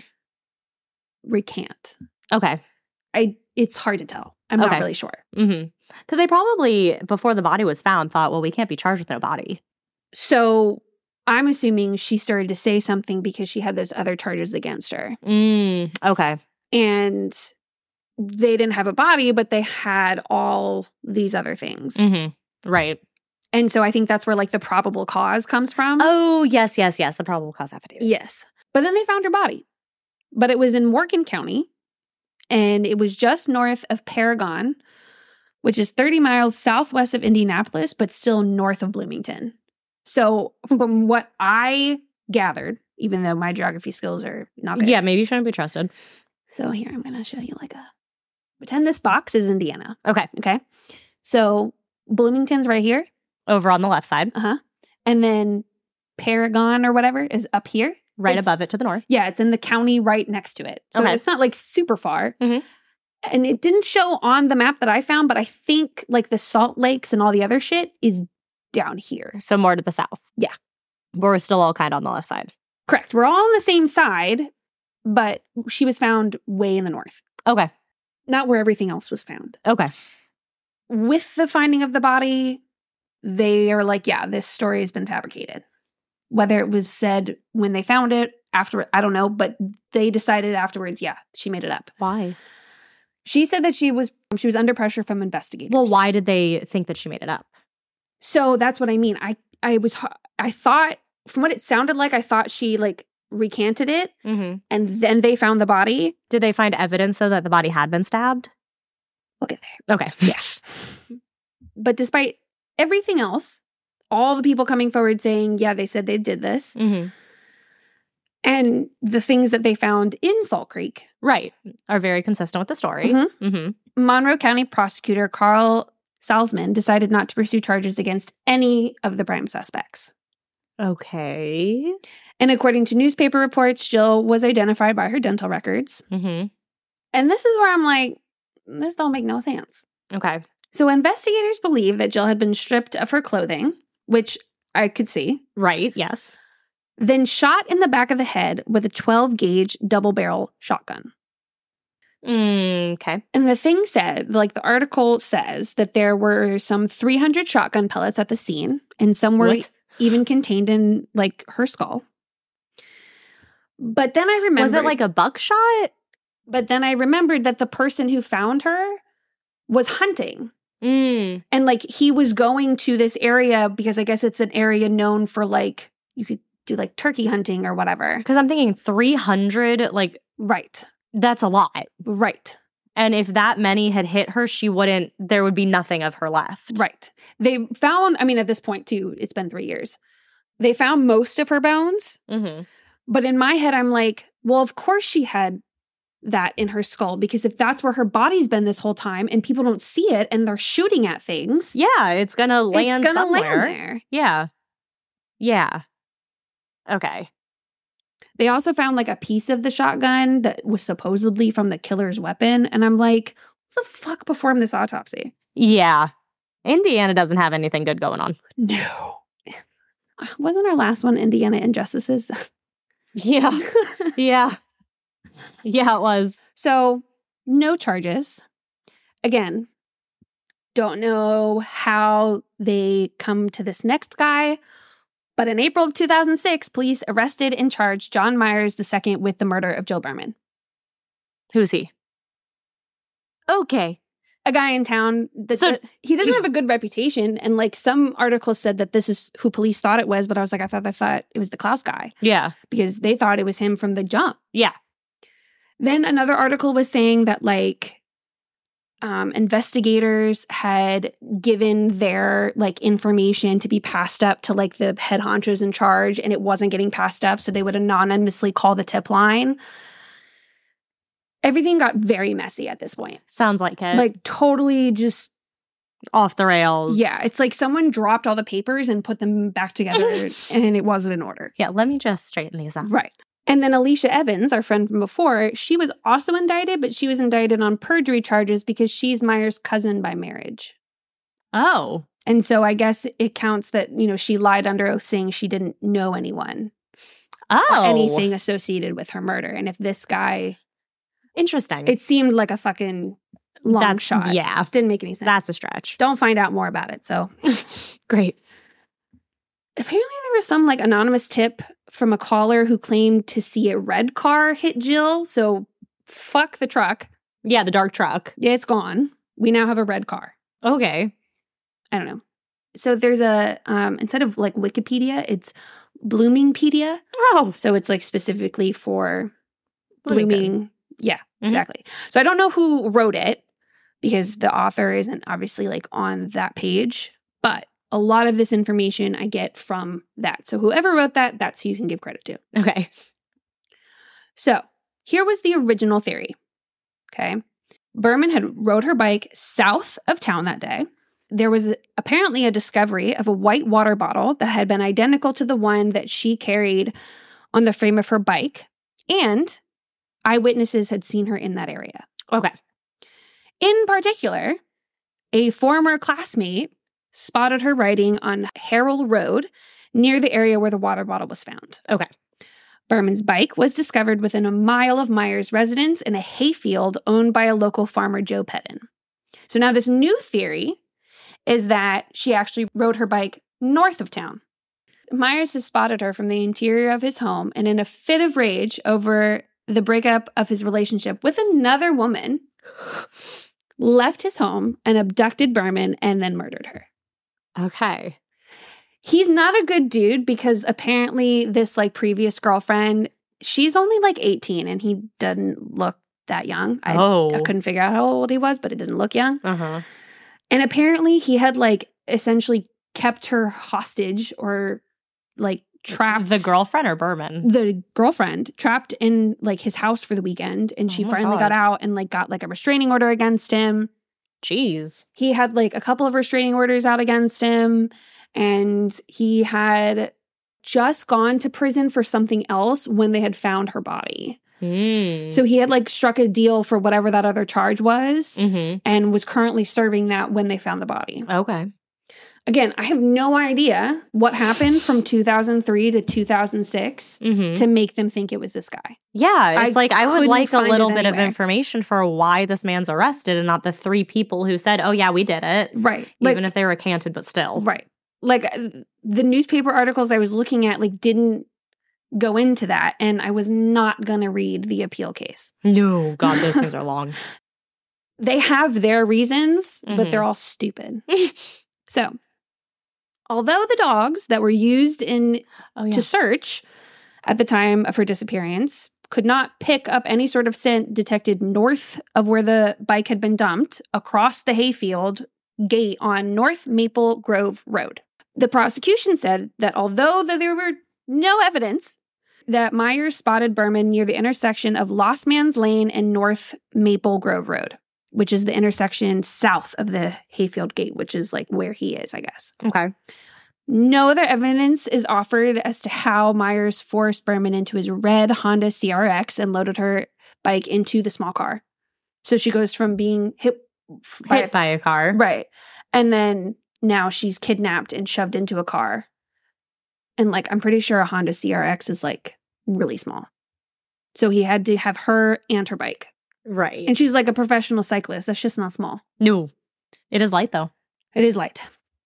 recant. Okay. I. It's hard to tell. I'm Okay. not really sure. Mm-hmm. Because they probably, before the body was found, thought, well, we can't be charged with no body. So I'm assuming she started to say something because she had those other charges against her. Mm, okay. And they didn't have a body, but they had all these other things. Mm-hmm. Right. And so I think that's where, like, the probable cause comes from. Oh, yes, yes, yes. The probable cause affidavit. Yes. But then they found her body. But it was in Morgan County, and it was just north of Paragon, which is thirty miles southwest of Indianapolis, but still north of Bloomington. So from what I gathered, even though my geography skills are not good. Yeah, maybe you shouldn't be trusted. So here, I'm going to show you like a, pretend this box is Indiana. Okay. Okay. So Bloomington's right here. Over on the left side, Uh-huh. And then Paragon or whatever is up here. right It's- above it to the north. Yeah, it's in the county right next to it. So Okay. it's not like super far. Mhm. And it didn't show on the map that I found, but I think like the Salt Lakes and all the other shit is down here. So more to the south. Yeah. We're still all kind of on the left side. Correct. We're all on the same side, but she was found way in the north, Okay. not where everything else was found. Okay. With the finding of the body, they are like, yeah, this story has been fabricated. Whether it was said when they found it, after, I don't know, but they decided afterwards, yeah, she made it up. Why? She said that she was she was under pressure from investigators. Well, why did they think that she made it up? So that's what I mean. I I was I thought from what it sounded like, I thought she like recanted it, Mm-hmm. and then they found the body. Did they find evidence, though, that the body had been stabbed? We'll get there. Okay. Yeah. But despite everything else, all the people coming forward saying, yeah, they said they did this, Mm-hmm. and the things that they found in Salt Creek, Right. Are very consistent with the story. Mhm. Mm-hmm. Monroe County prosecutor Carl Salzman decided not to pursue charges against any of the prime suspects. Okay. And according to newspaper reports, Jill was identified by her dental records. Mm-hmm. And this is where I'm like, this don't make no sense. Okay. So investigators believe that Jill had been stripped of her clothing, which I could see. Right, yes. Then shot in the back of the head with a twelve gauge double barrel shotgun. Mm, okay. And the thing said, like the article says, that there were some three hundred shotgun pellets at the scene, and some were What? even contained in like her skull. But then I remembered. Was it like a buckshot? But then I remembered that the person who found her was hunting. Mm. And like he was going to this area because I guess it's an area known for like, you could do like turkey hunting or whatever. Because I'm thinking three hundred, like, Right. that's a lot. Right. And if that many had hit her, she wouldn't, there would be nothing of her left. Right. They found, I mean, at this point too, it's been three years. They found most of her bones. Mm-hmm. But in my head, I'm like, well, of course she had that in her skull, because if that's where her body's been this whole time and people don't see it and they're shooting at things, Yeah, it's going to land it's gonna somewhere. land there. Yeah. Yeah. Okay. They also found like a piece of the shotgun that was supposedly from the killer's weapon. And I'm like, who the fuck performed this autopsy? Yeah. Indiana doesn't have anything good going on. No. Wasn't our last one Indiana Injustices? Yeah. Yeah. Yeah, it was. So, no charges. Again, don't know how they come to this next guy. But in April of two thousand six, police arrested and charged John Myers the second with the murder of Jill Berman. Who's he? Okay. A guy in town that, So- that- he doesn't have a good reputation. And like some articles said that this is who police thought it was, but I was like, I thought I thought it was the Klaus guy Yeah. because they thought it was him from the jump. Yeah. Then another article was saying that like um, investigators had given their like information to be passed up to like the head honchos in charge, and it wasn't getting passed up, so they would anonymously call the tip line. Everything got very messy at this point. Sounds like it. Like totally just, off the rails. yeah, it's like someone dropped all the papers and put them back together and it wasn't in order. Yeah, let me just straighten these out. Right. And then Alicia Evans, our friend from before, she was also indicted, but she was indicted on perjury charges because she's Myers' cousin by marriage. Oh. And so I guess it counts that, you know, she lied under oath saying she didn't know anyone Oh. or anything associated with her murder. And if this guy, Interesting. it seemed like a fucking long That's- shot. Yeah. Didn't make any sense. That's a stretch. Don't find out more about it. So Great. apparently there was some like anonymous tip from a caller who claimed to see a red car hit Jill. So fuck the truck. Yeah, the dark truck. Yeah, it's gone. We now have a red car. Okay. I don't know. So there's a, um, instead of like Wikipedia, it's Bloomingpedia. Oh. So it's like specifically for Bloomington. blooming. Yeah, Mhm. exactly. So I don't know who wrote it because the author isn't obviously like on that page, but a lot of this information I get from that. So whoever wrote that, that's who you can give credit to. Okay. So here was the original theory. Okay. Berman had rode her bike south of town that day. There was apparently a discovery of a white water bottle that had been identical to the one that she carried on the frame of her bike. And eyewitnesses had seen her in that area. Okay. In particular, a former classmate spotted her riding on Harrell Road near the area where the water bottle was found. Okay. Berman's bike was discovered within a mile of Myers' residence in a hayfield owned by a local farmer, Joe Pedden. So now this new theory is that she actually rode her bike north of town. Myers has spotted her from the interior of his home, and in a fit of rage over the breakup of his relationship with another woman, left his home and abducted Berman and then murdered her. Okay. He's not a good dude because apparently this like previous girlfriend, she's only like eighteen and he doesn't look that young. I, Oh. I couldn't figure out how old he was, but it didn't look young. Uh-huh. And apparently he had like essentially kept her hostage or like trapped The girlfriend or Berman? the girlfriend trapped in like his house for the weekend, and she Oh my finally God. got out and like got like a restraining order against him. Jeez. He had like a couple of restraining orders out against him, and he had just gone to prison for something else when they had found her body. Mm. So he had like struck a deal for whatever that other charge was Mm-hmm. and was currently serving that when they found the body. Okay. Again, I have no idea what happened from two thousand three to two thousand six Mm-hmm. to make them think it was this guy. Yeah, it's I like I would couldn't like a find little it bit of anywhere. information for why this man's arrested and not the three people who said, "Oh yeah, we did it," Right. Like, even if they were recanted, but still. right. Like uh, the newspaper articles I was looking at like didn't go into that, and I was not going to read the appeal case. No, God, those things are long. They have their reasons, but Mhm. they're all stupid. So, although the dogs that were used in Oh yeah. to search at the time of her disappearance could not pick up any sort of scent detected north of where the bike had been dumped across the hayfield gate on North Maple Grove Road. The prosecution said that although there were no evidence that Myers spotted Berman near the intersection of Lost Man's Lane and North Maple Grove Road, which is the intersection south of the hayfield gate, which is like where he is, I guess. Okay. No other evidence is offered as to how Myers forced Berman into his red Honda C R X and loaded her bike into the small car. So she goes from being hit by, Hit by a car. right, and then now she's kidnapped and shoved into a car. And like, I'm pretty sure a Honda C R X is like really small. So he had to have her and her bike. Right. And she's like a professional cyclist. That's just not small. No, it is light though. It is light.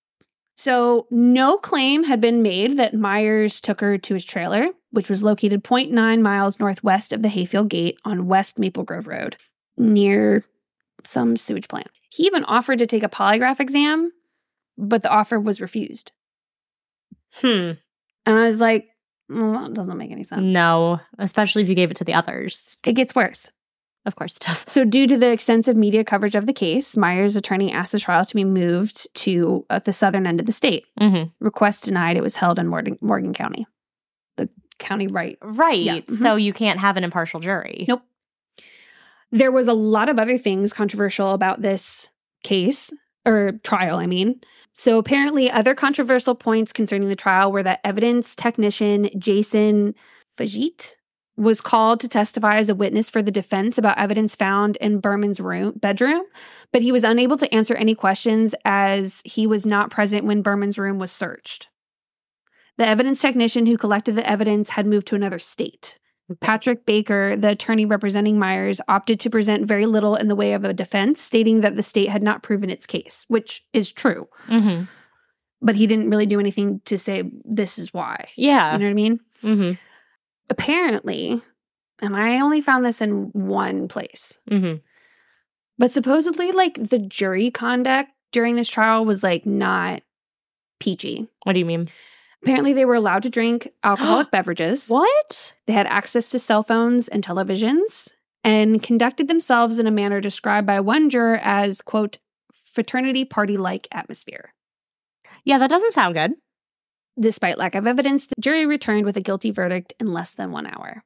So no claim had been made that Myers took her to his trailer, which was located zero point nine miles northwest of the Hayfield Gate on West Maple Grove Road, near some sewage plant. He even offered to take a polygraph exam, but the offer was refused. Hmm. And I was like, well, that doesn't make any sense. No, especially if you gave it to the others. It gets worse. Of course it does. So due to the extensive media coverage of the case, Myers' attorney asked the trial to be moved to uh, the southern end of the state. Mm-hmm. Request denied. It was held in Morgan, Morgan County. The county right. Right. Yeah. Mhm. So you can't have an impartial jury. Nope. There was a lot of other things controversial about this case, or trial, I mean. So apparently other controversial points concerning the trial were that evidence technician Jason Fajit was called to testify as a witness for the defense about evidence found in Berman's room bedroom, but he was unable to answer any questions as he was not present when Berman's room was searched. The evidence technician who collected the evidence had moved to another state. Patrick Baker, the attorney representing Myers, opted to present very little in the way of a defense, stating that the state had not proven its case, which is true. Mm-hmm. But he didn't really do anything to say this is why. Yeah. You know what I mean? Mm-hmm. Apparently, and I only found this in one place, Mm-hmm. but supposedly, like, the jury conduct during this trial was, like, not peachy. What do you mean? Apparently, they were allowed to drink alcoholic beverages. What? They had access to cell phones and televisions and conducted themselves in a manner described by one juror as, quote, fraternity party-like atmosphere. Yeah, that doesn't sound good. Despite lack of evidence, the jury returned with a guilty verdict in less than one hour.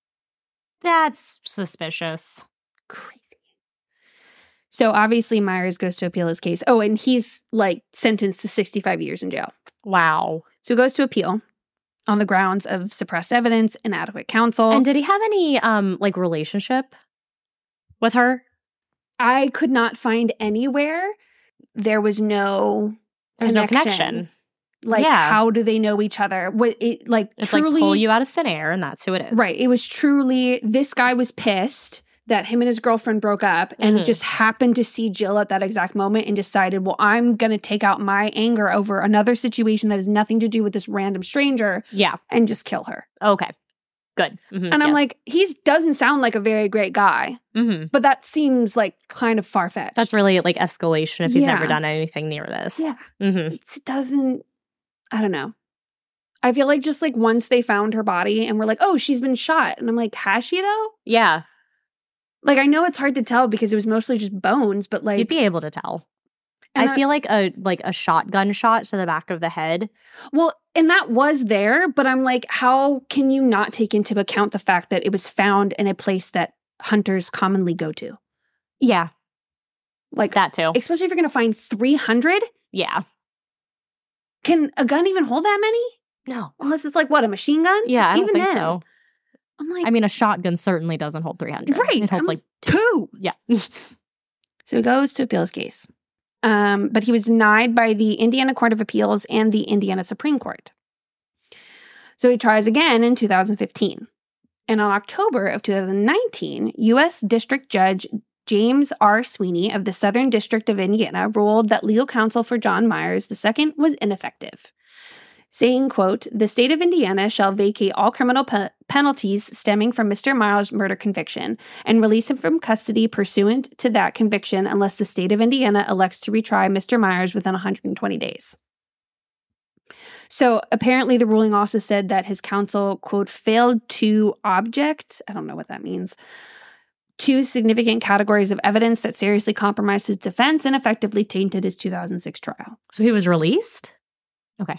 That's suspicious. Crazy. So obviously Myers goes to appeal his case. Oh, and he's like sentenced to sixty-five years in jail. Wow. So he goes to appeal on the grounds of suppressed evidence, inadequate counsel. And did he have any um like relationship with her? I could not find anywhere. There was no There's connection. no connection. Like, Yeah. how do they know each other? What it like It's truly like pull you out of thin air, and that's who it is. right. It was truly this guy was pissed that him and his girlfriend broke up, and Mhm. just happened to see Jill at that exact moment and decided, well, I'm going to take out my anger over another situation that has nothing to do with this random stranger Yeah. and just kill her. Okay. Good. Mhm. And I'm Yes. like, he doesn't sound like a very great guy, Mhm. but that seems like kind of far fetched. That's really like escalation if he's never Yeah. done anything near this. yeah. Mm-hmm. It doesn't. I don't know. I feel like just like once they found her body and we're like, oh, she's been shot, and I'm like, has she though? Yeah. Like, I know it's hard to tell because it was mostly just bones, but like, You'd be able to tell. and I feel like a like a shotgun shot to the back of the head. well, and that was there, but I'm like, how can you not take into account the fact that it was found in a place that hunters commonly go to? Yeah. Like, That too. especially if you're going to find three hundred. Yeah. Can a gun even hold that many? No. Unless it's like, what, a machine gun? Yeah, I even don't think then, so. I'm like, I mean, a shotgun certainly doesn't hold three hundred. right. It holds I'm like two. Yeah. So he goes to appeal his case. Um, but he was denied by the Indiana Court of Appeals and the Indiana Supreme Court. So he tries again in two thousand fifteen. And on October of two thousand nineteen, U S District Judge James R. Sweeney of the Southern District of Indiana ruled that legal counsel for John Myers the Second was ineffective, saying, quote, "The state of Indiana shall vacate all criminal pe- penalties stemming from Mister Myers' murder conviction and release him from custody pursuant to that conviction unless the state of Indiana elects to retry Mister Myers within one hundred twenty days. So apparently the ruling also said that his counsel, quote, failed to object, I don't know what that means, two significant categories of evidence that seriously compromised his defense and effectively tainted his two thousand six trial. So he was released? Okay.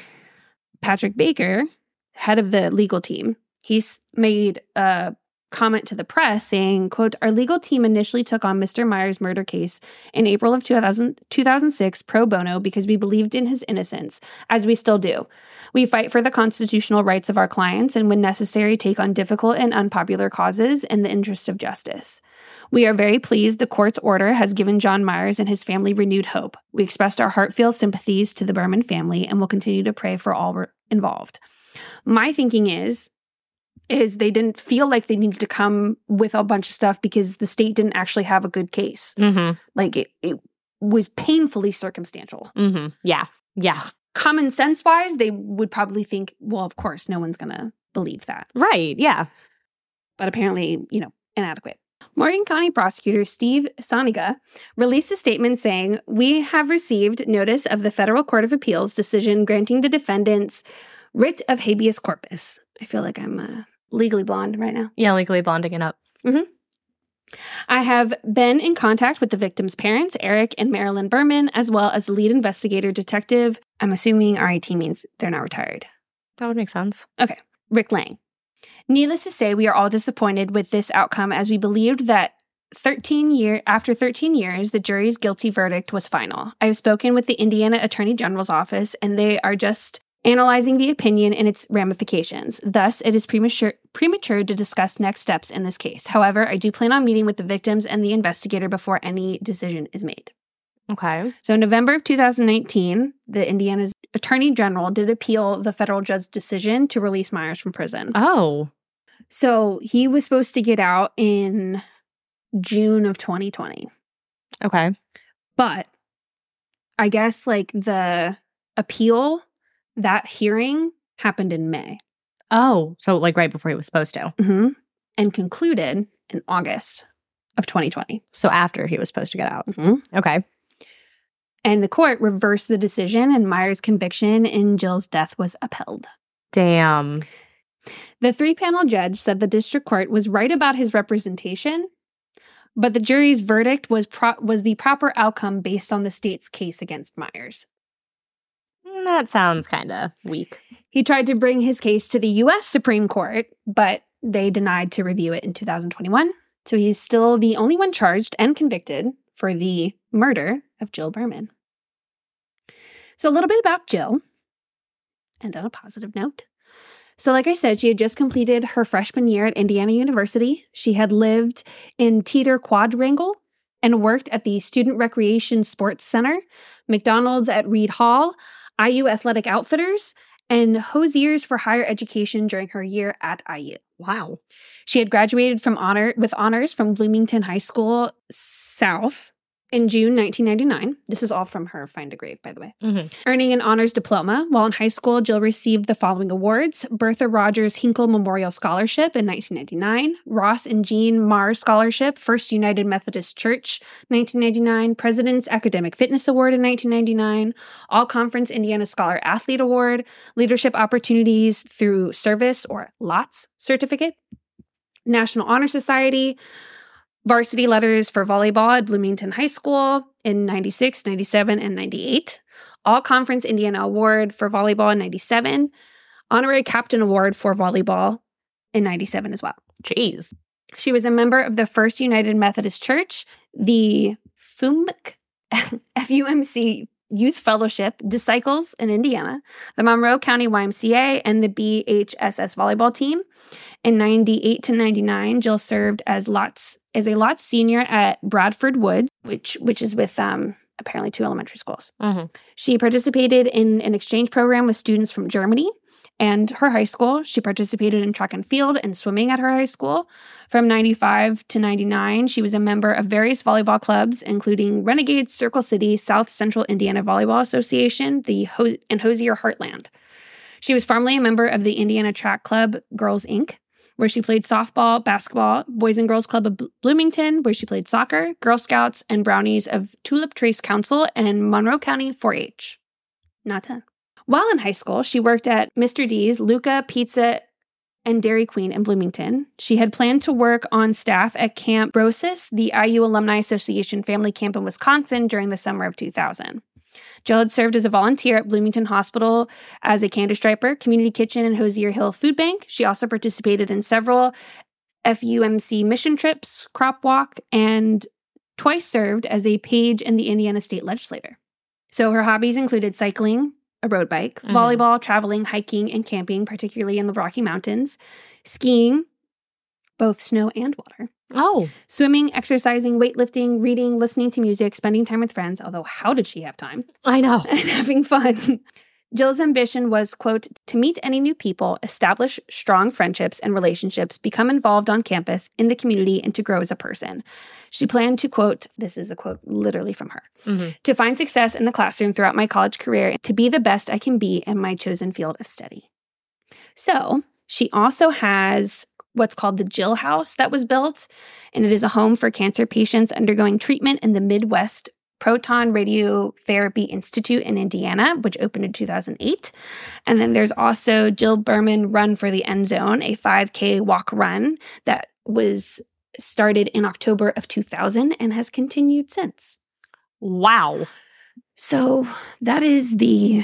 Patrick Baker, head of the legal team, he's made a comment to the press saying, quote, "Our legal team initially took on Mister Myers' murder case in April of two thousand, two thousand six pro bono because we believed in his innocence, as we still do. We fight for the constitutional rights of our clients and when necessary take on difficult and unpopular causes in the interest of justice. We are very pleased the court's order has given John Myers and his family renewed hope. We expressed our heartfelt sympathies to the Berman family and will continue to pray for all involved." My thinking is, is they didn't feel like they needed to come with a bunch of stuff because the state didn't actually have a good case. Mm-hmm. Like, it, it was painfully circumstantial. Mm-hmm. Yeah. Yeah. Common sense-wise, they would probably think, well, of course, no one's going to believe that. Right. Yeah. But apparently, you know, inadequate. Morgan County prosecutor Steve Soniga released a statement saying, "We have received notice of the Federal Court of Appeals decision granting the defendants writ of habeas corpus." I feel like I'm uh, legally blonde right now. Yeah, legally bonding it up. Mm-hmm. "I have been in contact with the victims' parents, Eric and Marilyn Berman, as well as the lead investigator detective." I'm assuming R I T means they're not retired. That would make sense. Okay. "Rick Lang. Needless to say, we are all disappointed with this outcome as we believed that thirteen year after thirteen years, the jury's guilty verdict was final. I have spoken with the Indiana Attorney General's office, and they are just analyzing the opinion and its ramifications. Thus, it is premature premature to discuss next steps in this case. However, I do plan on meeting with the victims and the investigator before any decision is made." Okay. So in November of two thousand nineteen, the Indiana's Attorney General did appeal the federal judge's decision to release Myers from prison. Oh. So he was supposed to get out in June of twenty twenty. Okay. But I guess like the appeal, that hearing happened in May. Oh. So like right before he was supposed to. Mm-hmm. And concluded in August of twenty twenty. So after he was supposed to get out. Mm-hmm. Okay. And the court reversed the decision and Myers' conviction in Jill's death was upheld. Damn. The three-panel judge said the district court was right about his representation, but the jury's verdict was pro- was the proper outcome based on the state's case against Myers. That sounds kind of weak. He tried to bring his case to the U S Supreme Court, but they denied to review it in two thousand twenty-one. So he's still the only one charged and convicted for the murder of Jill Berman. So a little bit about Jill, and on a positive note. So like I said, she had just completed her freshman year at Indiana University. She had lived in Teeter Quadrangle and worked at the Student Recreation Sports Center, McDonald's at Reed Hall, I U Athletic Outfitters, and Hosiers for Higher Education during her year at I U. Wow. She had graduated from honor with honors from Bloomington High School South in June nineteen ninety-nine. This is all from her Find a Grave, by the way. Mm-hmm. Earning an honors diploma. While in high school, Jill received the following awards: Bertha Rogers Hinkle Memorial Scholarship in nineteen ninety-nine, Ross and Jean Marr Scholarship, First United Methodist Church, nineteen ninety-nine, President's Academic Fitness Award in nineteen ninety-nine, All Conference Indiana Scholar Athlete Award, Leadership Opportunities Through Service, or LOTS certificate, National Honor Society, Varsity Letters for Volleyball at Bloomington High School in ninety-six, ninety-seven, and ninety-eight. All Conference Indiana Award for Volleyball in ninety-seven. Honorary Captain Award for Volleyball in ninety-seven as well. Jeez. She was a member of the First United Methodist Church, the FUMC, F U M C Youth Fellowship, DeCycles in Indiana, the Monroe County Y M C A, and the B H S S volleyball team. In ninety-eight to ninety-nine, Jill served as lots as a Lotz senior at Bradford Woods, which which is with um, apparently two elementary schools. Mm-hmm. She participated in an exchange program with students from Germany and her high school. She participated in track and field and swimming at her high school. From ninety-five to ninety-nine, she was a member of various volleyball clubs, including Renegades, Circle City, South Central Indiana Volleyball Association, the Ho- and Hosier Heartland. She was formerly a member of the Indiana Track Club Girls, Incorporated, where she played softball, basketball, Boys and Girls Club of B- Bloomington, where she played soccer, Girl Scouts, and Brownies of Tulip Trace Council, and Monroe County four H. Not ten. While in high school, she worked at Mister D's, Luca Pizza, and Dairy Queen in Bloomington. She had planned to work on staff at Camp Brosis, the I U Alumni Association family camp in Wisconsin, during the summer of two thousand. Jill had served as a volunteer at Bloomington Hospital as a candy striper, community kitchen, and Hosier Hill Food Bank. She also participated in several F U M C mission trips, crop walk, and twice served as a page in the Indiana State Legislature. So her hobbies included cycling, a road bike, Mm-hmm. volleyball, traveling, hiking, and camping, particularly in the Rocky Mountains, skiing, both snow and water, Oh, swimming, exercising, weightlifting, reading, listening to music, spending time with friends, although how did she have time? I know. And having fun. Jill's ambition was, quote, to meet any new people, establish strong friendships and relationships, become involved on campus, in the community, and to grow as a person. She planned to, quote, this is a quote literally from her, Mm-hmm. to find success in the classroom throughout my college career, to be the best I can be in my chosen field of study. So she also has what's called the Jill House that was built, and it is a home for cancer patients undergoing treatment in the Midwest Proton Radiotherapy Institute in Indiana, which opened in two thousand eight. And then there's also Jill Berman Run for the End Zone, a five K walk run that was started in October of two thousand and has continued since. Wow. So that is the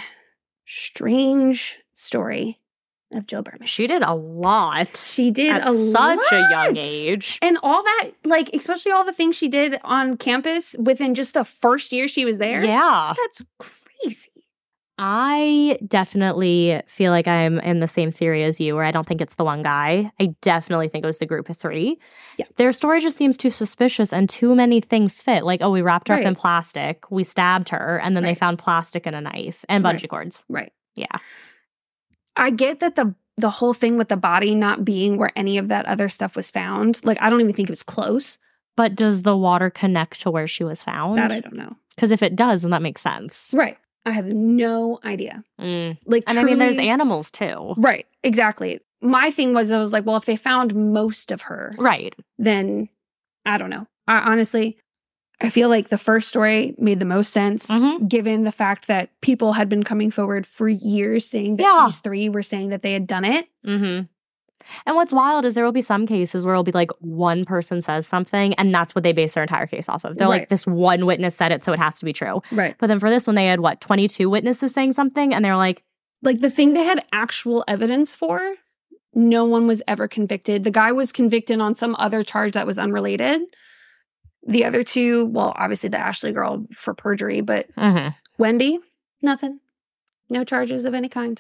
strange story of Jill Berman. She did a lot. She did at a such a young lot. age. And all that, like, especially all the things she did on campus within just the first year she was there. Yeah. That's crazy. I definitely feel like I'm in the same theory as you, where I don't think it's the one guy. I definitely think it was the group of three. Yeah. Their story just seems too suspicious and too many things fit. Like, oh, we wrapped her Right. up in plastic, we stabbed her, and then they Right. found plastic and a knife and bungee Right. cords. Right. Yeah. I get that the the whole thing with the body not being where any of that other stuff was found, like, I don't even think it was close. But does the water connect to where she was found? That I don't know. Because if it does, then that makes sense. Right. I have no idea. Mm. Like, And I mean, there's truly- animals too. Right. Exactly. My thing was, I was like, well, if they found most of her, Right. then I don't know. I honestly, I feel like the first story made the most sense, Mhm. given the fact that people had been coming forward for years saying that Yeah. these three were saying that they had done it. Mm-hmm. And what's wild is there will be some cases where it'll be like one person says something and that's what they base their entire case off of. They're Right. like, this one witness said it, so it has to be true. Right. But then for this one, they had what, twenty-two witnesses saying something? And they're like, Like, the thing they had actual evidence for, no one was ever convicted. The guy was convicted on some other charge that was unrelated. The other two, well, obviously the Ashley girl for perjury, but mm-hmm. Wendy, nothing. No charges of any kind.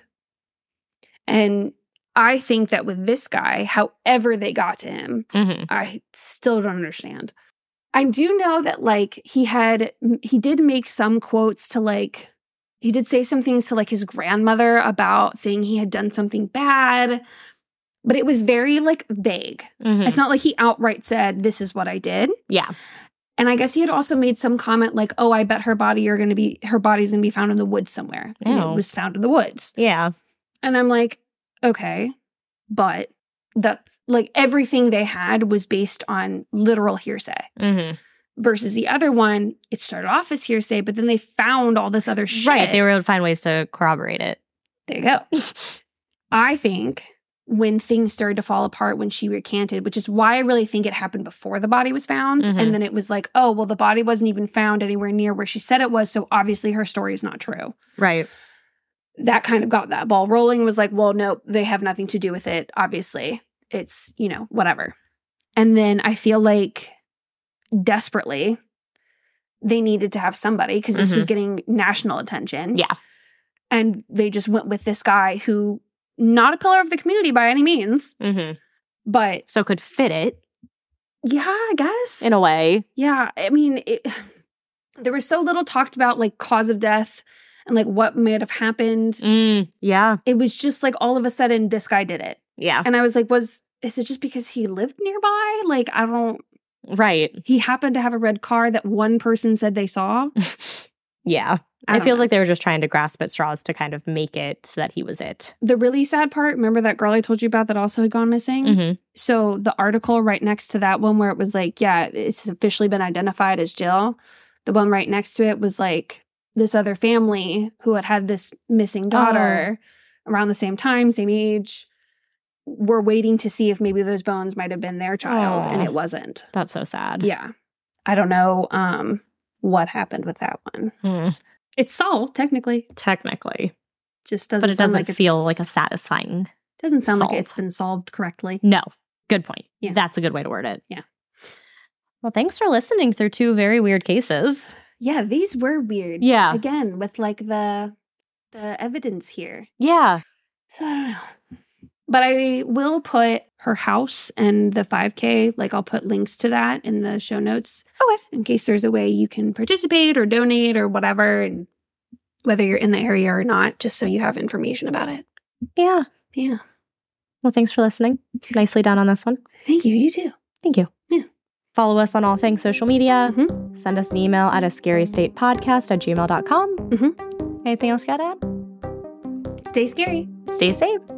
And I think that with this guy, however they got to him, Mm-hmm. I still don't understand. I do know that, like, he had, he did make some quotes to, like, he did say some things to, like, his grandmother about saying he had done something bad, but it was very, like, vague. Mm-hmm. It's not like he outright said, this is what I did. Yeah. And I guess he had also made some comment like, oh, I bet her body are going to be, her body's going to be found in the woods somewhere. And Ew. it was found in the woods. Yeah. And I'm like, okay, but that's like everything they had was based on literal hearsay Mm-hmm. versus the other one. It started off as hearsay, but then they found all this other shit. Right. They were able to find ways to corroborate it. There you go. I think when things started to fall apart when she recanted, which is why I really think it happened before the body was found. Mhm. And then it was like, oh, well, the body wasn't even found anywhere near where she said it was. So obviously her story is not true. Right. That kind of got that ball rolling, was like, well, no, they have nothing to do with it. Obviously, it's, you know, whatever. And then I feel like desperately, they needed to have somebody because this Mhm. was getting national attention. Yeah. And they just went with this guy who, not a pillar of the community by any means, hmm but So could fit it yeah, I guess. in a way. Yeah, I mean, it, there was so little talked about like cause of death and like what may have happened. Mm, yeah. It was just like all of a sudden this guy did it. Yeah. And I was like, was, is it just because he lived nearby? Like, I don't, Right. he happened to have a red car that one person said they saw. Yeah. I It don't feels know. like they were just trying to grasp at straws to kind of make it so that he was it. The really sad part, remember that girl I told you about that also had gone missing? Mm-hmm. So the article right next to that one where it was like, yeah, it's officially been identified as Jill. The one right next to it was like this other family who had had this missing daughter around the same time, same age. Were waiting to see if maybe those bones might have been their child, Aw. and it wasn't. That's so sad. Yeah. I don't know um, what happened with that one. Mm, It's solved, technically. technically. Just doesn't But it sound doesn't like feel it's- like a satisfying. Doesn't sound like solved. it's been solved correctly. No. Good point. Yeah. That's a good way to word it. Yeah. Well, thanks for listening through two very weird cases. Yeah, these were weird. Yeah. Again, with like the the evidence here. Yeah. So I don't know. But I will put her house and the five K, like I'll put links to that in the show notes. Okay. In case there's a way you can participate or donate or whatever, and whether you're in the area or not, just so you have information about it. Yeah. Yeah. Well, thanks for listening. Nicely done on this one. Thank you. You too. Thank you. Yeah. Follow us on all things social media. Mhm. Send us an email at a scary state podcast at gmail dot com. Mhm. Anything else you got to add? Stay scary. Stay safe.